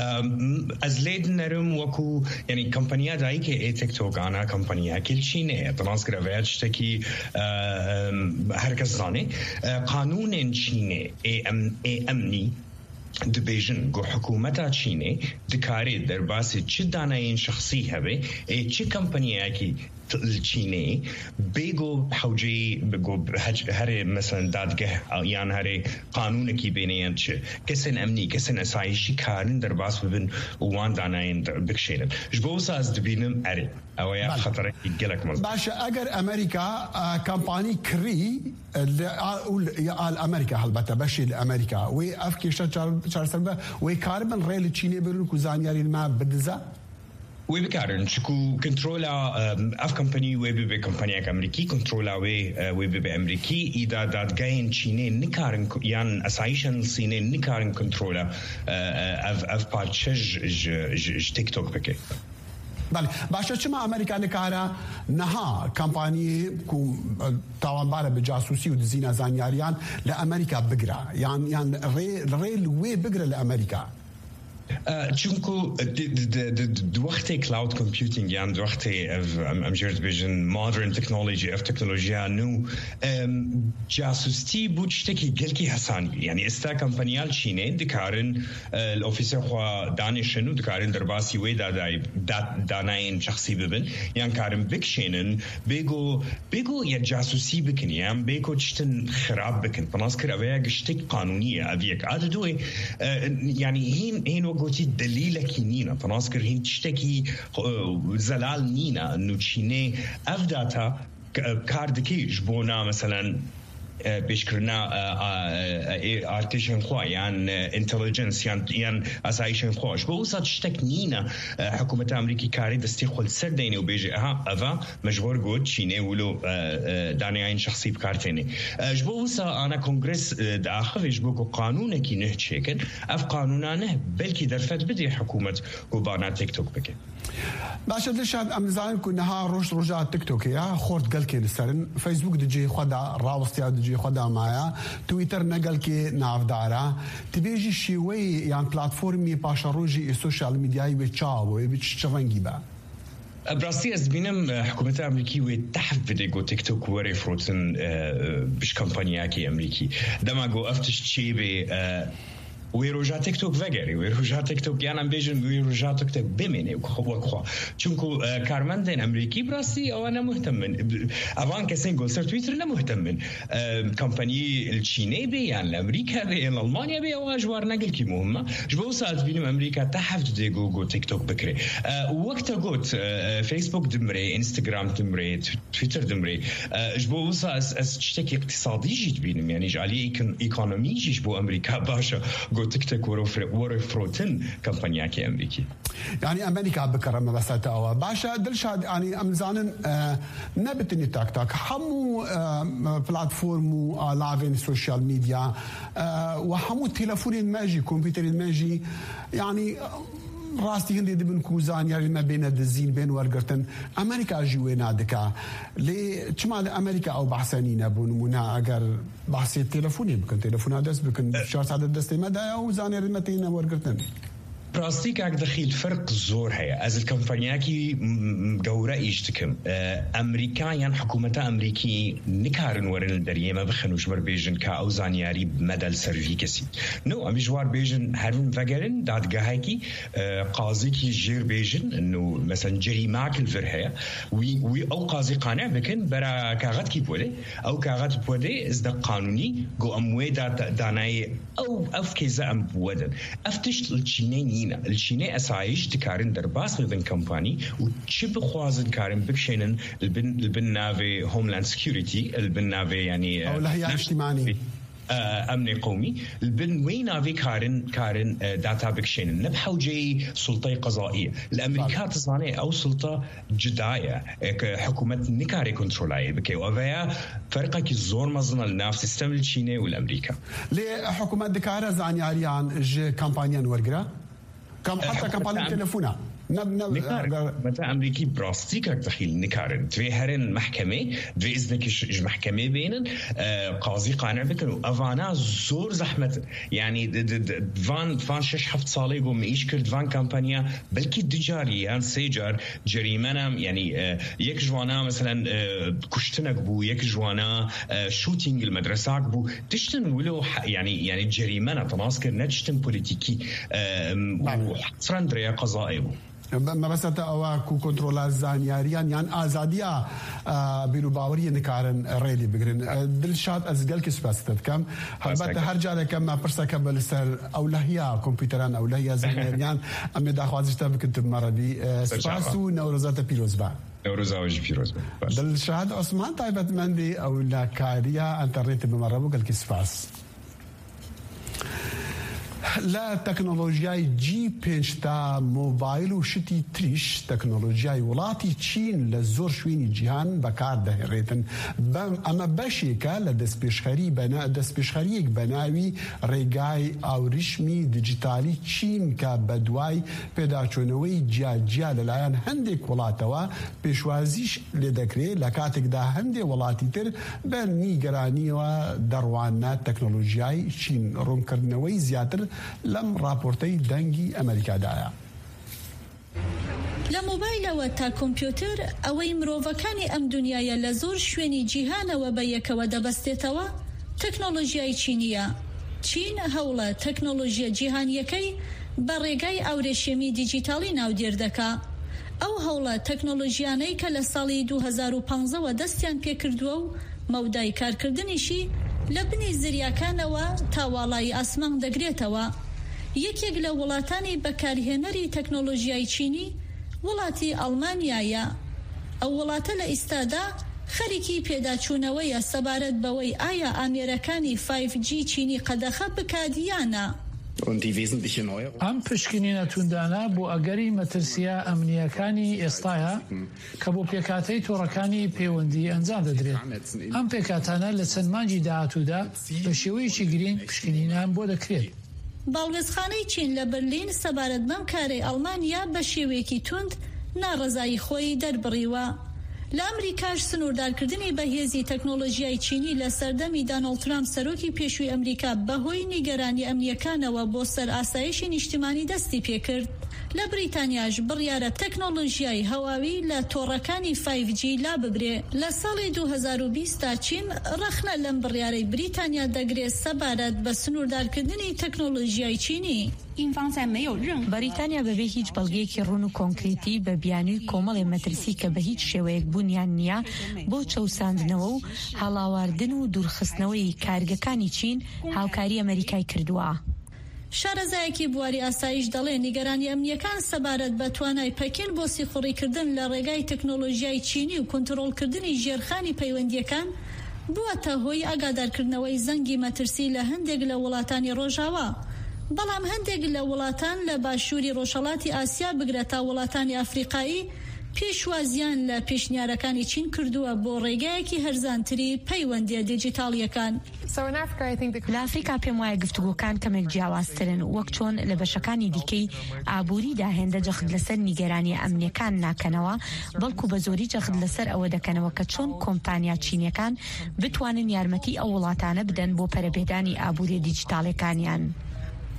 ازليد نرم وكو يعني كمبانيا دايك اي تيك توك انا كمبانيا كل شيء نه ترانسكرافيت تشتكي أه هركز زاني قانون چینه امنی دبیجن گو حکومت چینه دکاری در باسی چه داناین شخصی هبه چه کمپانیه کی الچینه بيجو حوجي بيجو هري مثلا دادگه يعني هري قانون كي بينيان چه كسن امني كسن اسايشي كارن در باس ببن وان داناين بكشيلن جبوسا از دبينم اري او يا خطر يجلك مز باش اگر امريكا كامباني كري قال امريكا هلبته باش الامريكا وي افكي شارسلبا وي كاربن ريل تشيني بيرن كوزانياري ما بدزا وي بكارن شكو كنترولا اف كمباني وي بي كمباني امريكي كنترولا وي وي بي امريكي اذا دات جاين تشيني نكارن يان اسايشن سيني نكارن كنترولا اف اف باتش تيك توك بكي بله باشه چما امریکا نکاره نها کمپانی کو تاوانبار به جاسوسی و دزینا زانیاریان لامریکا بگره یعنی یعنی ریل وی بگره لامریکا چونکو دوخته کلاود کمپیوتینگ یان دوخته ام جرت بیشن مدرن تکنولوژی اف تکنولوژیا نو جاسوستی بودشتکی گلکی حسانی یعنی استا کمپانیال چینه دکارن الاوفیسر خوا دانشنو دکارن درباسی وی دادای داناین شخصی ببن یان کارن بکشینن بگو بگو یا جاسوسی بکن یان بگو چتن خراب بکن پناس کراویا گشتک قانونیه اویک عاددوی یعنی هین هین قلتي دليلك نينا تناصكر هين تشتكي زلال نينا انه تشيني افداتا كاردكي جبونا مثلا بيشكرنا ارتيشن خوا يعني انتليجنس يعني يعني اسايشن خوا جبوسا تشتك نينا حكومه امريكي كاري دستي خل سرديني وبيجي اها افا مجبور جود شيني ولو دانيين شخصي بكارتيني جبوسا انا كونغرس داخل يجبوكو قانون كي نهتشكن اف قانونانه بلكي درفت بدي حكومه كوبانا تيك توك بكي باشه دلشاد ام زين كنا روش رجات تيك توك يا خورت قال كي لسرن فيسبوك دجي خدا راوستيا دجي خدا معايا تويتر نقل كي نافدارا تبيجي شوي يعني بلاتفورمي باشا روجي السوشيال ميديا ويتشاو بتشتغنجي بقى براسي از بینم حکومت امریکی و تحت فيديو تيك توك وري فروتن بش كمبانيا كي امريكي دما جو افتش تشي به ويروجا تيك توك فجري ويروجا تيك توك يعني ام بيجن ويروجا تيك توك بمني وخو خو چونكو كارمندن امريكي براسي او انا مهتم افان كسين جول سر تويتر انا مهتم كمباني الصيني بي يعني امريكا بي المانيا بي او اجوار نقل كي مهمه جبو ساعات بينم امريكا تحفت دي جو جو تيك توك بكري وقتها قلت فيسبوك دمري انستغرام دمري تويتر دمري جبو ساعات تشتكي اقتصادي جيت بينم يعني جالي ايكونومي جبو امريكا باشا تيك توك ورو فروتن كمبانيا كي امريكي يعني امريكا بكرم بساطه او باشا دلشاد يعني امزانن آه نبتني تاك تاك حمو آه بلاتفورم لافين سوشيال ميديا آه وحمو تليفون الماجي كمبيوتر الماجي يعني راستي هندي دبن كوزان يعني ما بين الدزين بين ورقرتن امريكا جوينا دكا لي شمال امريكا او بحسانين ابون منا اگر بحثي تليفوني بكن تليفون هذا بكن شارت هذا دستي مدى او زاني رمتين ورقرتن براستيكاك دخيل فرق زور هي از الكمفانياكي مقورة ايشتكم امريكا حكومة امريكي نكارن ورن الدريمة بخنوش مر بيجن كاو زانياري بمدى سيرفيكسي نو امي جوار بيجن هرن فقرن داد قهاكي قاضي كي جير بيجن انه مثلا جريمة الفرهية وي وي او قاضي قانع بكن برا كاغات كي بودي او كاغات بودي ازدا قانوني جو اموي داناي او اف كيزا ام بودن افتش الشينين الشيني اسايش تكارن درباس لبن كمباني وتشب خوازن كارن بكشينن البن البن نافي هوملاند سكيورتي البن نافي يعني او لهي اجتماعي امني قومي البن وين في كارن كارن داتا بكشين نبحو جي سلطه قضائيه الامريكات تصاني او سلطه جدايه حكومه نكاري كنترولاي بكي وفيا فرقه كي زور مزنا الناف سيستم الشيني والامريكا لي حكومه دكاره زاني عليان ج كامبانيان ورغرا كم حتى كامبانيان تليفونا نب نب متى امريكي براستيكا تخيل نكارن تفي هرن محكمه تفي اذنك ج محكمه بينن قاضي قانع بكن افانا زور زحمه يعني فان فان شش حفت صالي قوم ايش كرد فان كامبانيا بلكي دجاري يعني سيجار جريمه يعني يك جوانا مثلا كشتنك بو يك جوانا شوتينج المدرسه بو تشتن ولو يعني يعني جريمه تناسكر نتشتن بوليتيكي وفرندريا قضائي ما بس تأوى كو كنترول زانياريان يعني آزادية بيلو باوري نكارن ريلي بقرن دلشات أزقل كسباستد كم هالبات هرجع لكم ما برسا كبل سر أو لهيا كمبيوتران أو لهيا زانياريان أمي داخوازش تابك كنت بمرة دي سباسو نوروزات بيروز با نوروزا وجي بيروز با دلشات عثمان طيبت مندي أو لاكاريا انترنت بمرة بقل كسباس لا تكنولوژیای جی پنج تا موبایل و شتی تریش تكنولوژیای وڵاتی چین لە زۆر شوێنی جیهان بەکار دەهێڕێتن ئەمە بەشێکە لە دەستپێشخەری دەستپێشخەریەک بە ناوی ڕێگای ئاوریشمی دیجیتالی چین کە بە دوای پێداچوونەوەی جیاجیا لەلایەن هەندێک وڵاتەوە پێشوازیش لێ دەکرێت لە کاتێکدا هەندێک وڵاتی تر بە نیگەرانیەوە دەڕوانە تەکنۆلۆژیای چین ڕوونکردنەوەی زیاتر لم راپورتي دنگي أمريكا دايا لموبايل وتا كمبيوتر أوي مروفكاني أم دنيايا لزور شويني جيهان وبيك ودبستيتوا تكنولوجيا چينية چين هولا تكنولوجيا جيهانيكي بريقاي أو رشيمي ديجيتالي ناو ديردكا أو هولا تكنولوجياني كالسالي دو هزار و پانزده ودستيان بيكردوو موداي كاركردنشي لبني زریاکانەوە تاواڵای ئاسمان دەگرێتەوە یەکێک لە وڵاتانی بەکارهێنەری تەکنۆلۆژیای چینی وڵاتی ئەڵمانیایە ئەو وڵاتە لە ئێستادا خەریکی پێداچوونەوەیە سەبارەت بەوەی ئایا ئامێرەکانی فایڤ جی چینی قەدەخە بکادیانە ئەم پشکنینە توندانە بۆ ئەگەری مەترسیە ئەمنیەکانی ئێستاە کە بۆ پێکاتەی تۆڕەکانی پەیوەندی ئەنجام دەدرێت ئەم پێکاتانە لە چەند مانگی داهاتوودا بە شێوەیەکی گرنگ پشکنینان بۆ دەکرێت. باڵگەزخانەی چین لە بەرلین سەبارەت بەم کارەی ئەڵمانیا بە شێوەیەکی توند ناڕەزایی خۆی دەربڕیوە. لە ئەمریکاش سنووردارکردنی بەهێزی تەکنۆلۆژیای چینی لە سەردەمی دانەڵد ترامپ سەرۆکی پێشووی ئەمریکا بەهۆی نیگەرانی ئەمنیەکانەوە بۆ سەر ئاسایشی نیشتیمانی دەستی پێکرد. لە بریتانیاش بڕیارە تەکنۆلۆژیای هەواوی لە تۆڕەکانی فایڤ جی لا ببرێ. لە ساڵی دوو هەزار و بیست تا چین ڕەخنە لەم بڕیارەی بریتانیا دەگرێت سەبارەت بە سنووردارکردنی تەکنۆلۆژیای چینی. بەریتانیا بەبێ هیچ بەڵگەیەکی ڕوون و کۆنکریتی بە بیانووی کۆمەڵی مەترسی کە بە هیچ شێوەیەک بوونیان نییە بۆ چەوساندنەوە و هەڵاواردن و دوورخستنەوەی کارگەکانی چین هاوکاری ئەمریکای کردووە. شارەزایەکی بواری ئاسایش دەڵێ نیگەرانی ئەمنیەکان سەبارەت بە توانای پەکین بۆ سیخوڕیکردن لە ڕێگای تەکنۆلۆژیای چینی و کۆنتڕۆڵکردنی ژێرخانی پەیوەندیەکان بووەتە هۆی ئاگادارکردنەوەی زەنگی مەترسی لە هەندێک لە وڵاتانی ڕۆژاوا. بەڵام هەندێک لە وڵاتان لە باشووری ڕۆژهەڵاتی ئاسیا بگرێت تا وڵاتانی ئەفریقایی پێشوازیان لە پێشنیارەکانی چین کردووە بۆ ڕێگایەکی هەرزانتری پەیوەندیە دیجیتاڵیەکان. لە ئەفریقا پێم وایە گفتوگۆکان کەمێک جیاوازترن وەک چۆن لە بەشەکانی دیکەی ئابووریدا هێندە جەخت لەسەر نیگەرانی ئەمنیەکان ناکەنەوە بەڵکو بە زۆری جەخت لەسەر ئەوە دەکەنەوە کە چۆن کۆمپانیا چینیەکان بتوانن یارمەتی ئەو وڵاتانە بدەن بۆ پەرەبێدانی ئابووری دیجیتاڵەکانیان.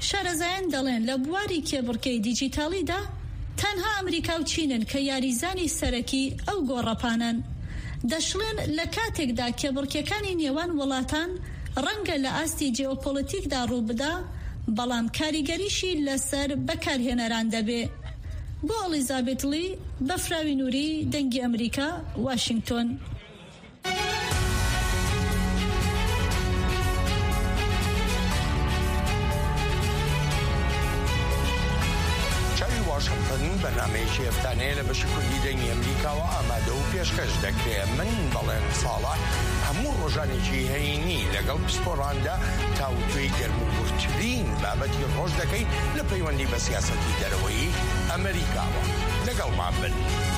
شارەزایان دەڵێن لە بواری کێبڕکەی دیجیتاڵیدا تەنها ئەمریکا و چینن کە یاریزانی سەرەکی ئەو گۆڕەپانن. دەشڵێن لە کاتێکدا کێبڕکەکانی نێوان وڵاتان ڕەنگە لە ئاستی جیۆپۆلیتیکدا ڕووبدا، بەڵام کاریگەریشی لەسەر بەکارهێنەران دەبێ. بۆ ئەلیزابێت لی، بەفراوی نووری، دەنگی ئەمریکا، واشنگتن. بەنامەیەکی هەفتانەیە لە بەشی کوردی دەنگی ئەمریکاوە ئامادە و پێشکەش دەکرێت. من بەڵێن ساڵح هەموو ڕۆژانێکی هەینی لەگەڵ پسپۆڕاندا تاوتوێی گەرم و گورتترین بابەتی ڕۆژ دەکەین لە پەیوەندی بە سیاسەتی دەرەوەی ئەمریکاوە. لەگەڵمان بن.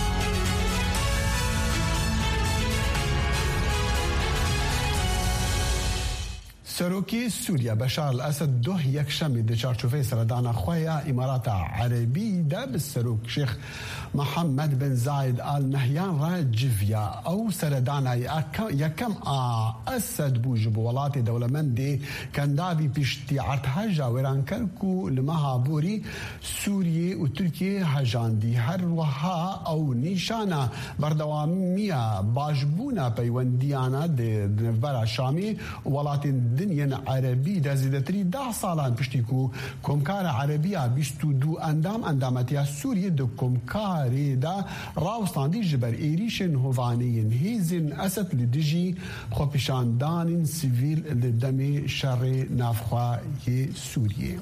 سەرۆکی سووریا بەشار الئەسەد دۆ یەکشەممی di çarçoveyê seredana xwe ya Îmarata Erebî de bi serok Şêx Mehemed bin Zayed Al Nehyan re civiya ew seredana yekem a Esed bû ji bo welatê dewlemendê kendavî piştî ertehêja wêranker ku li meha borî Sûriyê û Tirkiyê hejandî. Her wiha ew nîşana berdewamiya başbûna peywendiyana di navbera Şamê û welatên دنیên Erebî de zêdetirî deh salan piştî ku Komkara Erebiya bîst û du endam endametiya Sûriyê di Komkarê de rawestandî ji ber êrişên hovaneyên hêzên Esed li dijî xwepêşandanên sivîl li demê şerê navxweyê Sûriyê.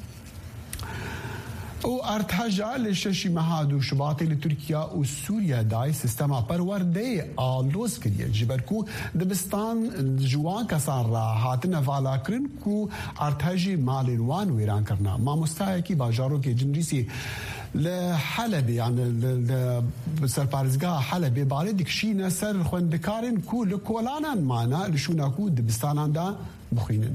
û ertehêja li şeşî meha dû Şubatê li Tirkiya û Sûriya dayê sistema perwerdeyê aloz kiriye ji ber ku dibistan ji wan kesan re hatine valakirin ku ertehêjê malên wan wêran kirine. Mamostayekî bajarokê Cindîsê li Helebê yani li serparêzgeha Helebê balê dikişîne ser xwendekarên ku li kolanan mane li şûna ku dibistanan de bixwînin.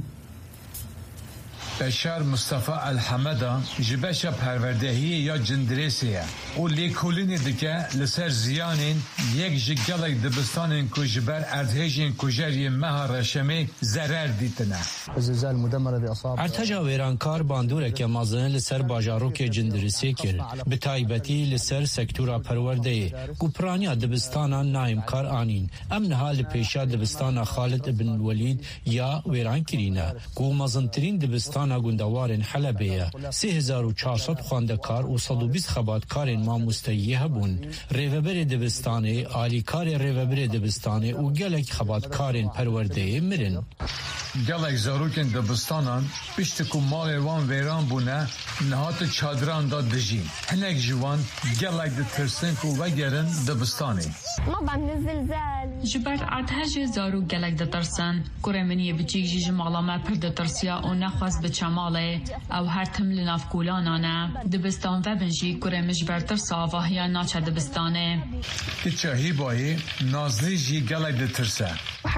بشار مصطفى الحمدا جبشا پروردهی یا جندرسیه و لیکولینی دیگه لسر زیانین یک جگلک دبستانین که جبر ارتهجین کجری مها رشمی ضرر دیتنه. ارتجا ویرانکار باندوره که مازنه لسر باجاروک جندرسی کرد به تایبتی لسر سکتورا پرورده و پرانیا دبستانا نایمکار آنین امنها لپیشا دبستانا خالد ابن الولید یا ویران کرینه و مازنترین دبستان گوندوارên Helebê sê hezar û çar sed xwendekar û sed û bîst xebatkarên mamosteyî hebûn. Rêveberê dibistanê, alîkarê rêveberê dibistanê û gelek xebatkarên perwerdeyê mirin. Gelek zarokên dibistanan piştî ku malê wan wêran bûne nihatin çadiran da dijîn. Hinek ji wan gelek ditirsin ku vegerin dibistanê. ji ber erdhejê zarok gelek ditirsin. Kurê min yê biçîk jî ji mala me pir ditirsiya û nexwest bi çemalê ew her tim li nav kolanan e. Dibistan vebin jî kurê min ji ber tirsa avahiya naçe dibistanê. Di Çehîbayê Nazlî jî gelek ditirse.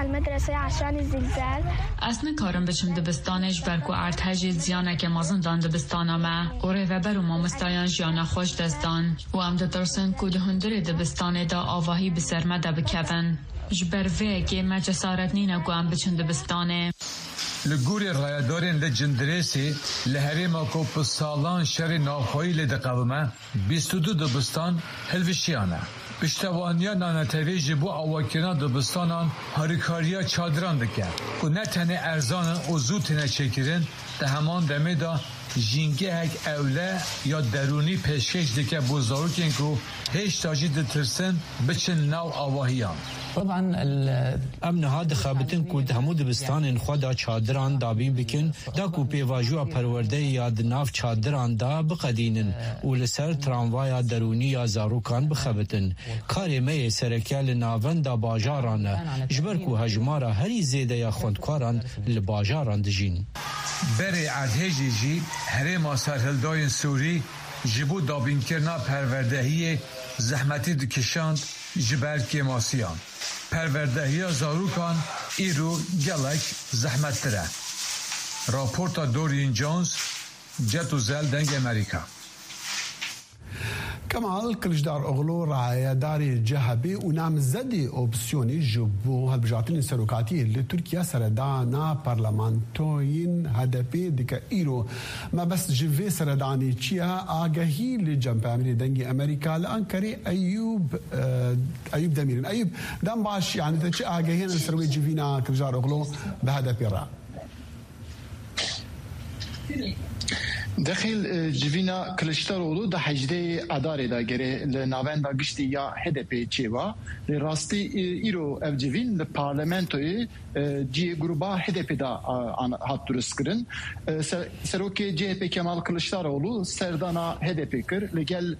Ez nikarim biçim dibistanê ji ber ku erdhejê ziyaneke mezin dan dibistana me û rêveber û mamostayan jiyana xweş dest dan û em ditirsin ku di hundirê dibistanê de avahî bi ser me de bikevin. Ji ber vê yekê me cesaret nîne ku em biçin dibistanê. Li gurê rayedarên li Cindirêsê li herêma ku pi salan şerê navxweyî lê diqewime bîst û du dibistan hilvişiyane. Piştevaniya nanetevê ji bo awakirina dibistanan harîkariya çadiran dike ku ne tenê erzanin û zû têne çêkirin di heman demê da jîngehek ewle ya derûnî pêşkêş dike bo zarokên ku hêşta jî ditirsin biçin nav avahiyan. ام نها دخابتن کو همو دبستان خدا چادران دابین بکن دا کو پیواجو پرورده یا دناف چادران دا بقدینن و لسر تراموایا درونی یا زاروکان بخابتن کاری می سرکل ناون دا باجاران جبر کو هجمارا هری زیده یا خوندکاران لباجاران دجین. بری ادهجی جی هرما سرهلداین سوری جبو دابین کرنا پروردهی زحمتی دکشاند جبر کماسیان. پروردهی زاروکان ایرو گلک زحمت تره. راپورتا دورین جونز جت و زل دنگ امریکا. كمال كلشدار أغلو رعاية داري جهبي ونامزدي أوبسيوني جبو هالبجاتين سروكاتي لتركيا سردانا برلمانتوين هدفي ديكا إيرو ما بس جيفي سرداني تشيا آغاهي لجنب أمري دنجي أمريكا لأنكري أيوب آه أيوب دميرين أيوب دام باش يعني تشي آغاهي نسروي جيفينا كلشدار أغلو بهدفي را داخل جوینا کلشتاروغلو دا حجده اداره دا گره لناوند دا گشتی یا هدپی چیوا راستی ایرو اف جوین لپارلمنتوی جی گروبا هدپی دا هات درست کرن سروکی جی پی کمال کلشتاروغلو سردانا هدپی کر لگل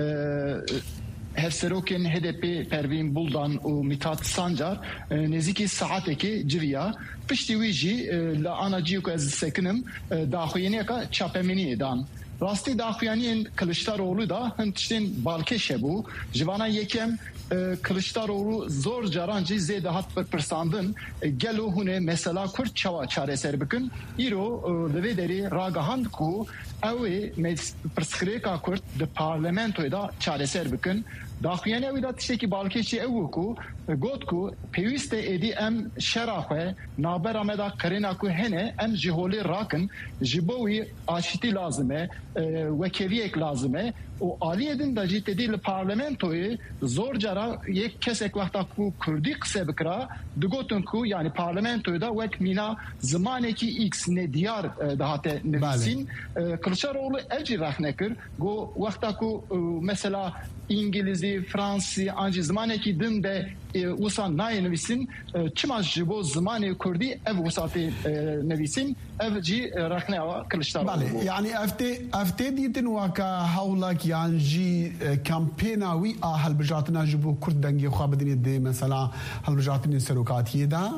هفسروکن هدپی پروین بولدان و میتات سانجار نزیکی ساعتکی جویا پشتی ویجی لآنا جیو که از سکنم داخوینی که چاپمینی دان راستی داخوینی کلشتاروغلو دا هنتشتین بالکشه بو جوانا یکم کلشتاروغلو زور جارانجی زیده هات پرساندن گلو هونه مثلا کرد چوا چاره سر بکن ایرو لوی داری راگهاند کو اوی پرسخریکا کرد ده پارلمنتوی دا چاره سر بکن داخویانی اوی دا تشتکی بالکشی اوو کو گوت کو پیوسته ایدی ام شراخه نابر آمده کرینا کو هنه ام جهولی راکن جبوی آشتی لازمه وکیویک لازمه و آلی دین دا جیت دی لپارلمنتوی زور جرا یک کس ایک وقتا کو کردی قصه بکرا دگوتن کو یعنی پارلمنتوی دا وک مینا زمانی کی ایکس ندیار دهاته نویسین کلچاروغلو الجی رخ نکر گو وقتا کو مثلا İngilizce, Fransız, ancak zamanı ki dinde usan naya nevisin, çimaz jibo zamanı kurdi ev usatı nevisin, evci raknaya kılıçlar. Bale, yani efte efte diytin vaka havlak yani ji kampanya vi ahal bejatına jibo kurd dengi xabedini de mesela hal bejatını serokatiye da.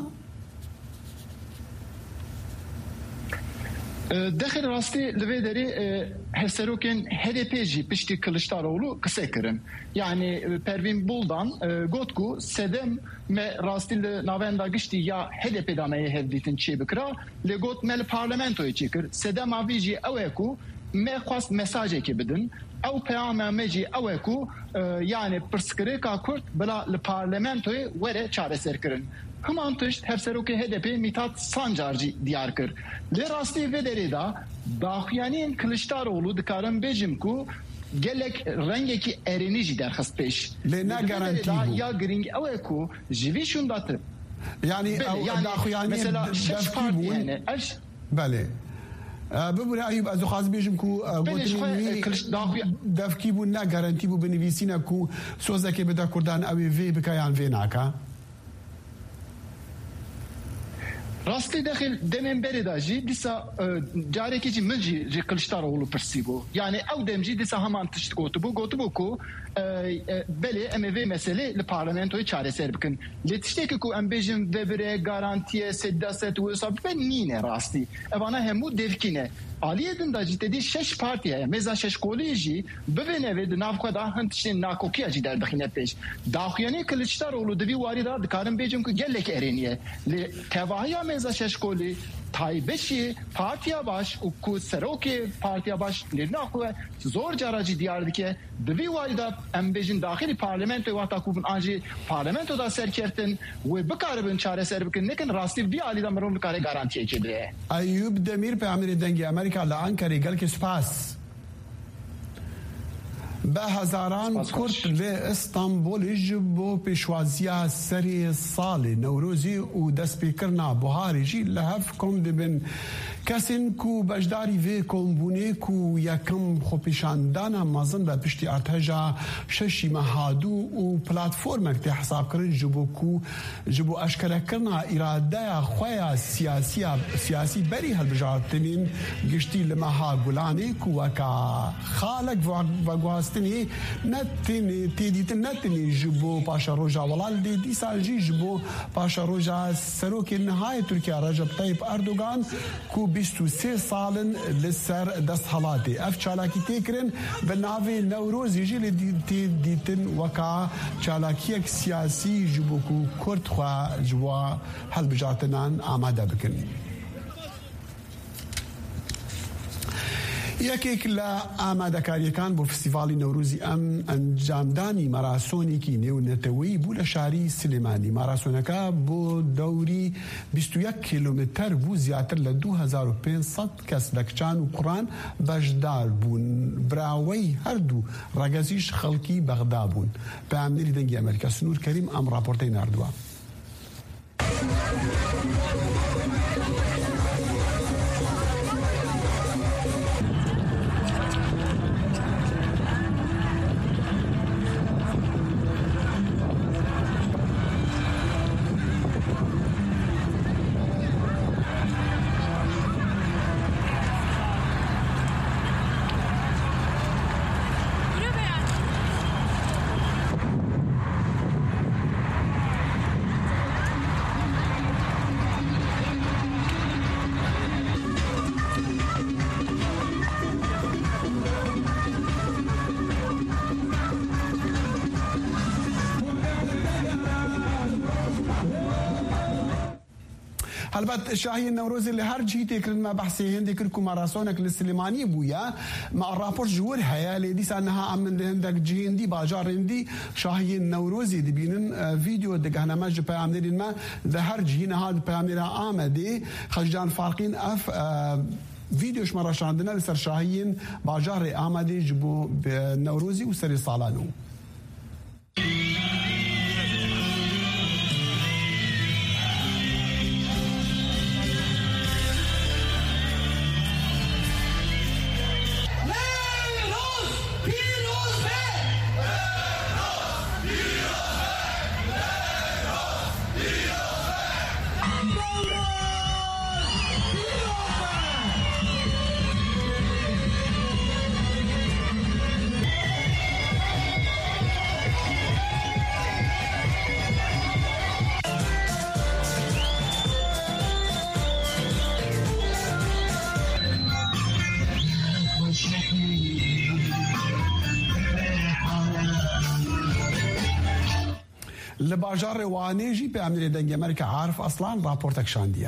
داخل راستی لوی داری هسروکن هدپیجی پشتی کلشتاروغلو قصه کرن یعنی پروین بولدان گوتکو سدم me rastî li navenda giştî ya hedepê da me yê hevdîtin çê bikira lê got me li parlamentoyê çê kir sedema vî jî ew e ku me xwast mesajekê bidin ew peyama me jî ew e ku yani pirsgirêka Kurd bila li parlamentoyê were çareserkirin Heman tişt hevserokê H D P Mithat Sancar jî diyar kir lê rastî vê derê da daxuyaniyên Kılıçdaroğlu dikarin bêjim ku gelek rengekî erênî jî derxist pêş. Lê ne garantî bû? Ya giring ew e ku ji vî şundatır. Yani daxuyaniyên mesela şeş partî hene. Belê. ببوره ایوب از خواست بیشم کو گوتنی دفکی بو نه گارانتی بو بنویسینه کو سوزه که بده کردن اوی وی بکایان وی ناکا Rastli daxil demin beri da jî dîsa carekî jî min jî ji Kılıçdaroğlu pirsîbû. Yani ew dem jî dîsa heman tişt gotibû gotibû ku belê em ê vê meselê li parlamentoyê çareser bikin. Lê tiştekî ku em bêjin vebirê garantiye seddaset wisa bibe nîne rastî. Evana hemû devkîne. Aliyê din da jî tedî şeş partiye mêza şeşkolî jî bivê nevê di nav xwe da hin tiştên nakokiya jî derdixîne pêş. Daxuyanî Kılıçdaroğlu di vî warî da dikarin bêjin ku gelek erêniye. Lê tevahiya mêza şeşkolî Tayyip'e partiya baş u ku serokê partiya baş lêrina xwe zor cara jî diyar dike di vî warî da em bêjin daxilî parlamentoyê wata ku bin an jî parlamentoda serkeftin wê bikaribin çareser bikin nekin rastî vî alî da mirov dikare garantiyekê bide. Eyyûb Demîr peyamêrê dengê Amerîka li Ankarê gelekî spas. به هزاران کرد به استانبول جبو پیشوازیا سری سال نوروزی و دست پیکرنا بهاری جی لحف کم دبن کسین کو بجداری وی کمبونه کو یکم خوپیشاندانا مازن و پشتی ارتجا ششی مهادو و پلاتفورم اکتی حساب کرن جبو کو جبو اشکره کرنا اراده خویا سیاسی سیاسی بری هل بجارتنین گشتی لمها گلانی کو وکا خالق وگواست تنی نتنی تیدیت نتنی جبو پاشا روجا ولال دی دی سال جی جبو پاشا روجا سروک نهایی ترکیه رجب طیب اردوغان کو بیست و سه سالن لسر دست حالاتی اف چالاکی تکرن به ناوی نوروزی جی تیدیتن وکا چالاکی اک سیاسی جبو کو کرد خواه جبو حل بجاتنان آماده بکن یەکێک لە ئامادەکاریەکان بۆ فستیڤاڵی نەوروزی ئەم ئەنجامدانی ماراسۆنێکی نێونەتەوەیی بوو لە شاری سلێمانی. ماراسۆنەکە بۆ دەوری بیست و یەک کیلۆمتر بوو، زیاتر لە دوو هەزار و پێنج سەد کەس لە کچان و کوڕان بەشدار بوون. براوەی هەردوو ڕەگەزیش خەڵکی بەغدا بوون. پەیامنەری دەنگی ئەمریکا سنوور کەریم ئەم راپۆرتەی ناردووە. البته شاهی نوروزی لهر جهت کرد ما بحثی هندی کرد که ماراسونک لسلیمانی بویا ما راپورت جور هیا لیدی سانها امن هندک جهندی باجار هندی شاهی نوروزی دبینن ویدیو دگهنا ما جب پیامدین ما ده هر جهین هاد پیامدین آمده خجان فارقین اف ویدیوش مراشاندنا لسر شاهین باجار آمده جبو نوروزی و سری سالانو. لباجار وانيجي بأمير دنج أمريكا عارف أصلاً رابورتك شاندية.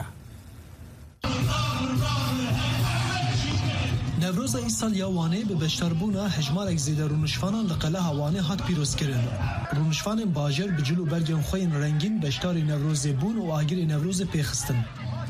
نوروز ایسال یا وانه به بشتربونا هجمارک زیده رونشفانان لقلها وانه هات پیروز کرن. رونشفان باجر بجلو برگن خوین رنگین بشتاری نوروز بون و آگیر نوروز پیخستن.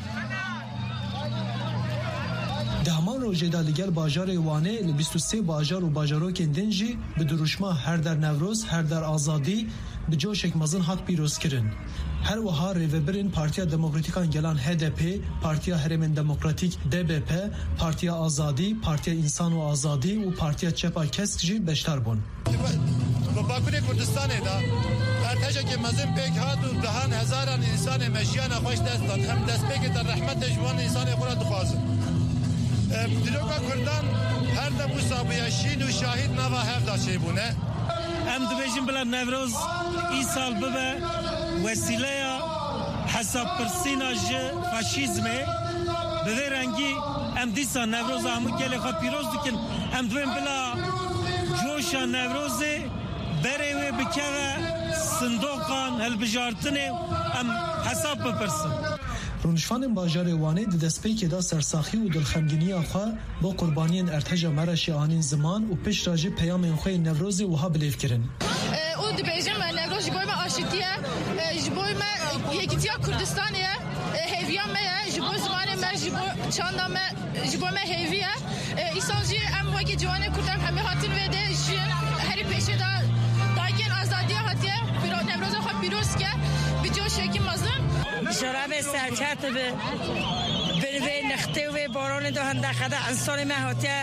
دهمان روزه دالگر باجار وانه ل بیست و سه باجار و باجاروک دنجی به دروشما هر در نوروز هر در آزادی به جوشک مزن هات پیروز کرن. هر وها ریوبرین پارتیا دموکراتیکان گلان هی دی پی، پارتیا هرمن دموکراتیک دی بی پی، پارتیا آزادی، پارتیا انسان و آزادی و پارتیا چپا کسک جی بشتر بون. با باکوری کردستان دا ارتجا که مزن پیک هات و دهان هزاران انسان مشیان خوش دست داد. هم دست پیک در رحمت جوان انسان خورا دخوازن. دلوگا کردان هر دبو سابیشین و شاهد نوا هفته چه بونه. ام دبیجن بلا نوروز ای سال ببه وسیله حساب پرسینا جه فاشیزمه به رنگی ام دیسا نوروز همون گلی خواه پیروز دکن ام دویم بلا جوشا نوروز بره و بکوه صندوقان هل بجارتنه ام حساب بپرسن. رونشفان باجار وانه د دسپی که دا سرساخی و دلخمگینی آخوا با قربانین ارتجا مرشی آنین زمان و پیش راجع پیام خوی نوروز وها بلیف کرن. او دبیجم نوروز جبوی ما آشتیه جبوی ما یکیتیا کردستانیه هیویا ما جبوی زمان ما جبوی چاندا ما جبوی ما هیویه ایسانجی ام وکی جوان کردم همه هاتین وده جین هری پیشه دا داگین آزادی هاتیه پیرو نوروز خو پیروز که بیجو شکی مازن شراب ساعت به به نخته و باران دو هندخده انسان ما هاتیه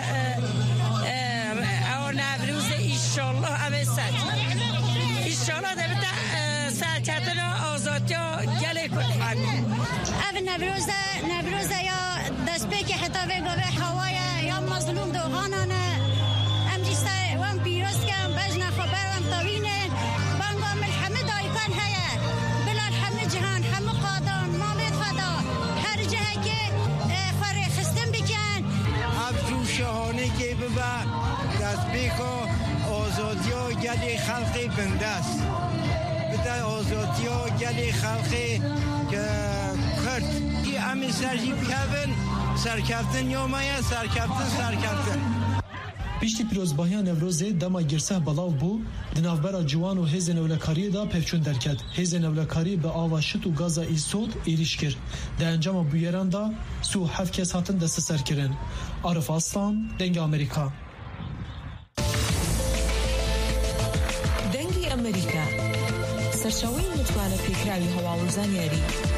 او نوروز ایشالله ام ساعت ایشالله دبته ساعت را آزادی گله کنه. او نوروز نوروز یا دست به که حتی به گوه هوای یا مظلوم دوغانانه ام جسته وام پیروز کم بجنا خبر وام طوینه بانگام الحمد آیکان هیا بلال همه جهان همه قادان مامد خدا هر جهه که خوره خستم بکن افزو شهانه که ببا دست بیکو آزادی ها گلی خلقی بندست بده آزادی ها گلی خلقی که کرد ای امی سرجی بیهون سرکفتن یا مایه سرکفتن سرکفتن پشتی پیروزباهی نوروز دما گرسه بلاو بو دنافبرا جوان و هیز نولکاری دا پیفچون درکد. هیز نولکاری به آوا شت و گازا ایسود ایریش کرد. در انجام بویران دا سو هفت کس هاتن دست سر کرن. عارف آستان، دنگ امریکا. دنگ امریکا سرچاوی متوانه پیکراوی هوا و زانیاری.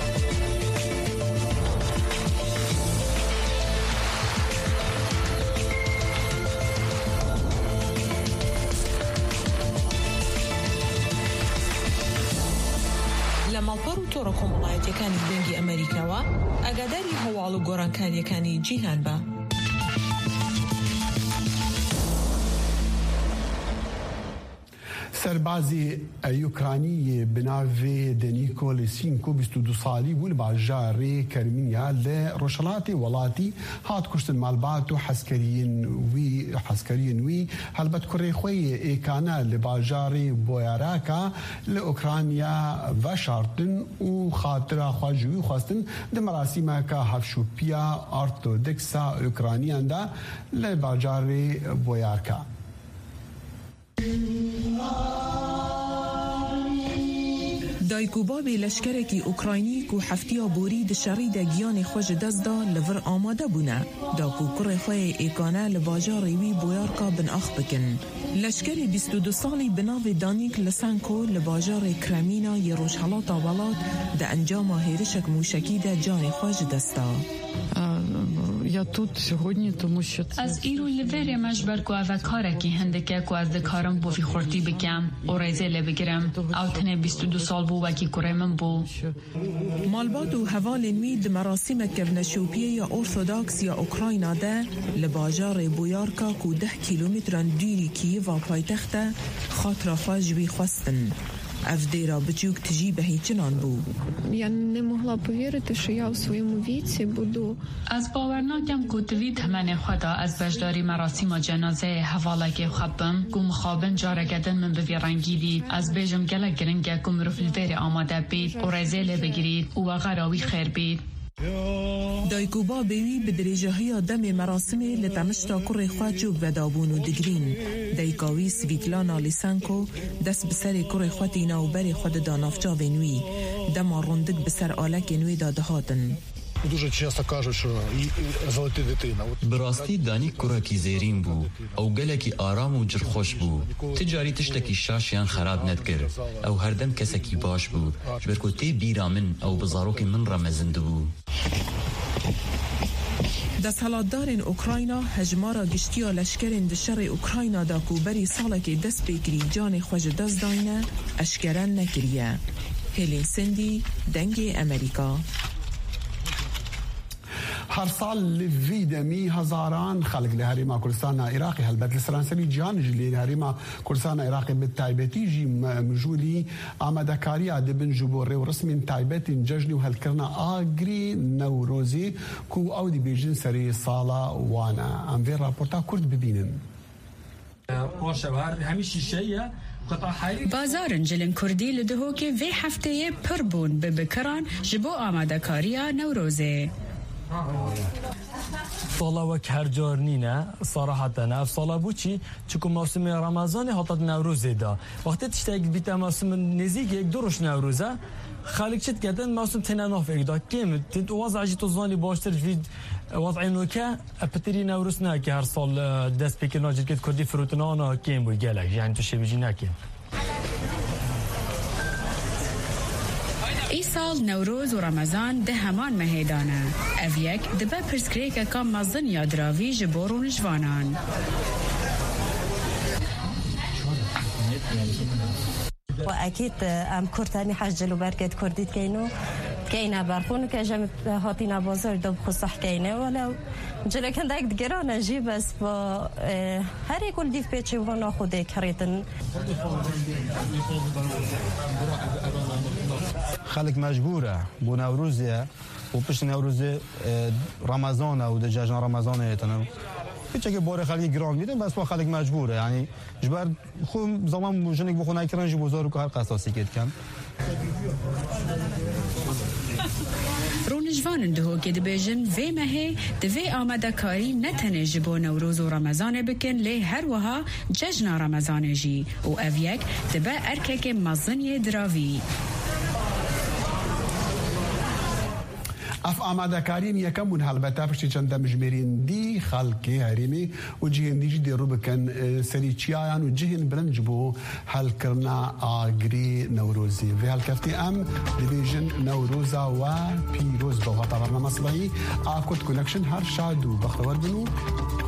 مالپەر و تۆڕە کۆمەڵایەتیەکانی دەنگی ئەمریکاوە ئاگاداری هەواڵ و گۆڕانکاریەکانی جیهان بە. سربازی اوکراینی بناوی دنیکو لسینکو بیست و دو سالی بول باجار کرمینیا ل روشلاتی ولاتی هات کشتن مالبات و حسکرین وی حسکرین وی هلبت کری خوی ایکانا ل باجار بویاراکا ل اوکراینیا و شارتن و خاطر خواجوی خواستن د مراسم کا هفشوپیا ارتودکسا اوکراینیان دا ل باجار بویارکا. دایکوبابی لشکرکی اوکراینی کو هفتیا بوری د شری د گیان خوژ دست دا لور آماده بونه دا کو کر خوی ایکانه لباجار وی بویارکا بن اخ بکن. لشکری بیست و دو سالی بناو دانیک لسانکو لباجار کرمینا ی روشحالات ولات د انجام هیرشک موشکی د جان خوژ دستا. Я тут сьогодні, тому що це... از ایرو لوری مجبر کو او کارکی هندکه کو از دکارم بو فی خورتی بکم و ریزه لبگرم او تنه بیست و دو سال بو وکی کره من بو. مالبات و حوال نوید مراسم کونشوپیه یا ارثوداکس یا اوکراینا ده لباجار بویارکا کو ده کیلومتران دوری کیف و پایتخت خاطر خواجوی خواستن. اف دیرا بچوک تجی به هیچنان بو. Я не могла повірити, що я в своєму віці буду. از باورناکم کوتوید همن خدا از بجداری مراسم جنازه حوالک خبم گم خوابن جارگدن من بویرنگی دید از بیجم گله گرنگه کم رو فلور آماده بید و رزیله بگیرید و غراوی خیر بید. دایکوبا بیوی به درجه دم مراسم لتمشتا کر خواچوک و دابون و دگرین دایکاوی سویتلانا لیسانکو دست بسر کر خواتی ناوبر خود دانافجا ونوی دم روندک بسر آلک نوی دادهاتن. Дуже часто кажуть, що золоті дитина. براستی دانی کورکی زیرین بو او گلکی آرام و جرخوش بو تجاری تشتکی شاشیان خراب ندکر او هردم کسکی باش بو برکوتی بیرا من او بزاروک من رمزند بو. دستهلاتدارین اوکراینا هجمارا گشتیا لشکرین دشر اوکراینا دا کو بری سالک دست بگیری جان خوش دست داینه اشکرن نکریه. هلین سندی دنگ امریکا. هر سال لوی دمی هزاران خلق لهریما کردستان عراقی هلبت لسرانسری جان جلی لهریما کردستان عراقی بالتایبتی جی مجولی آماده کاری دبن جبوره و رسم تایبت ججنی و هلکرنا آگری نوروزی کو او دی بیجن سری سالا وانا ام وی راپورتا کرد ببینن. بازار جلن کردی لدهو که وی هفته پر بون به بکران جبو آماده کاری نوروزه. سالا و کرجار نینه صراحتا اف سالا بو چی چون موسم رمضان هاتت نوروز دا وقتی تشتاق بیت موسم نزدیک یک دروش نوروزه خالق چت کردن موسم تنانوف اگدا کیم تد وضع جی توزانی باشتر في وضع نوکه ابتری نوروز نه که هر سال دست بکن ناجد کد کردی فروتنانا کیم بو گلک یعنی تو شبیجی نکیم. ای سال نوروز و رمضان ده همان مهیدانه او یک دبه پرسکریک کام مزن یادراوی جبورون جوانان. و اكيد ام كرتاني حجلو بركت كرديت كينو كينا برخون كجم هاتينا بازار دب خصح كينه ولا جل كان داك دقرانا جي بس با هر كل ديف بيتشي وانا خودي كريتن خلق مجبوره بو نوروزه و پشت نوروزه رمضان او ده جشن رمضان ایتنو هیچ که بار خلق گران میده بس با خلق مجبوره یعنی جبر خو زمان موجنک بخونه کرنج بزرگ هر قصاصی کید کن رونجوان دهو که دبیجن وی مهی دوی آمده کاری نتنه جبو نوروز و رمضان بکن لی هر وها جشن رمضان جی و اویک دبا ارکک مزنی دراوی. اف آماده کارین یکم من هلبته پشتی چند مجمرین دی خالقی هریمی و جهن دیجی دی رو بکن سریچیان و جهن برنج بو حل کرنا آگری نوروزی و حل کفتی ام دیویژن نوروزا و پیروز با وقت برنامه صباحی آکود کنکشن هر شاد و بختور بنو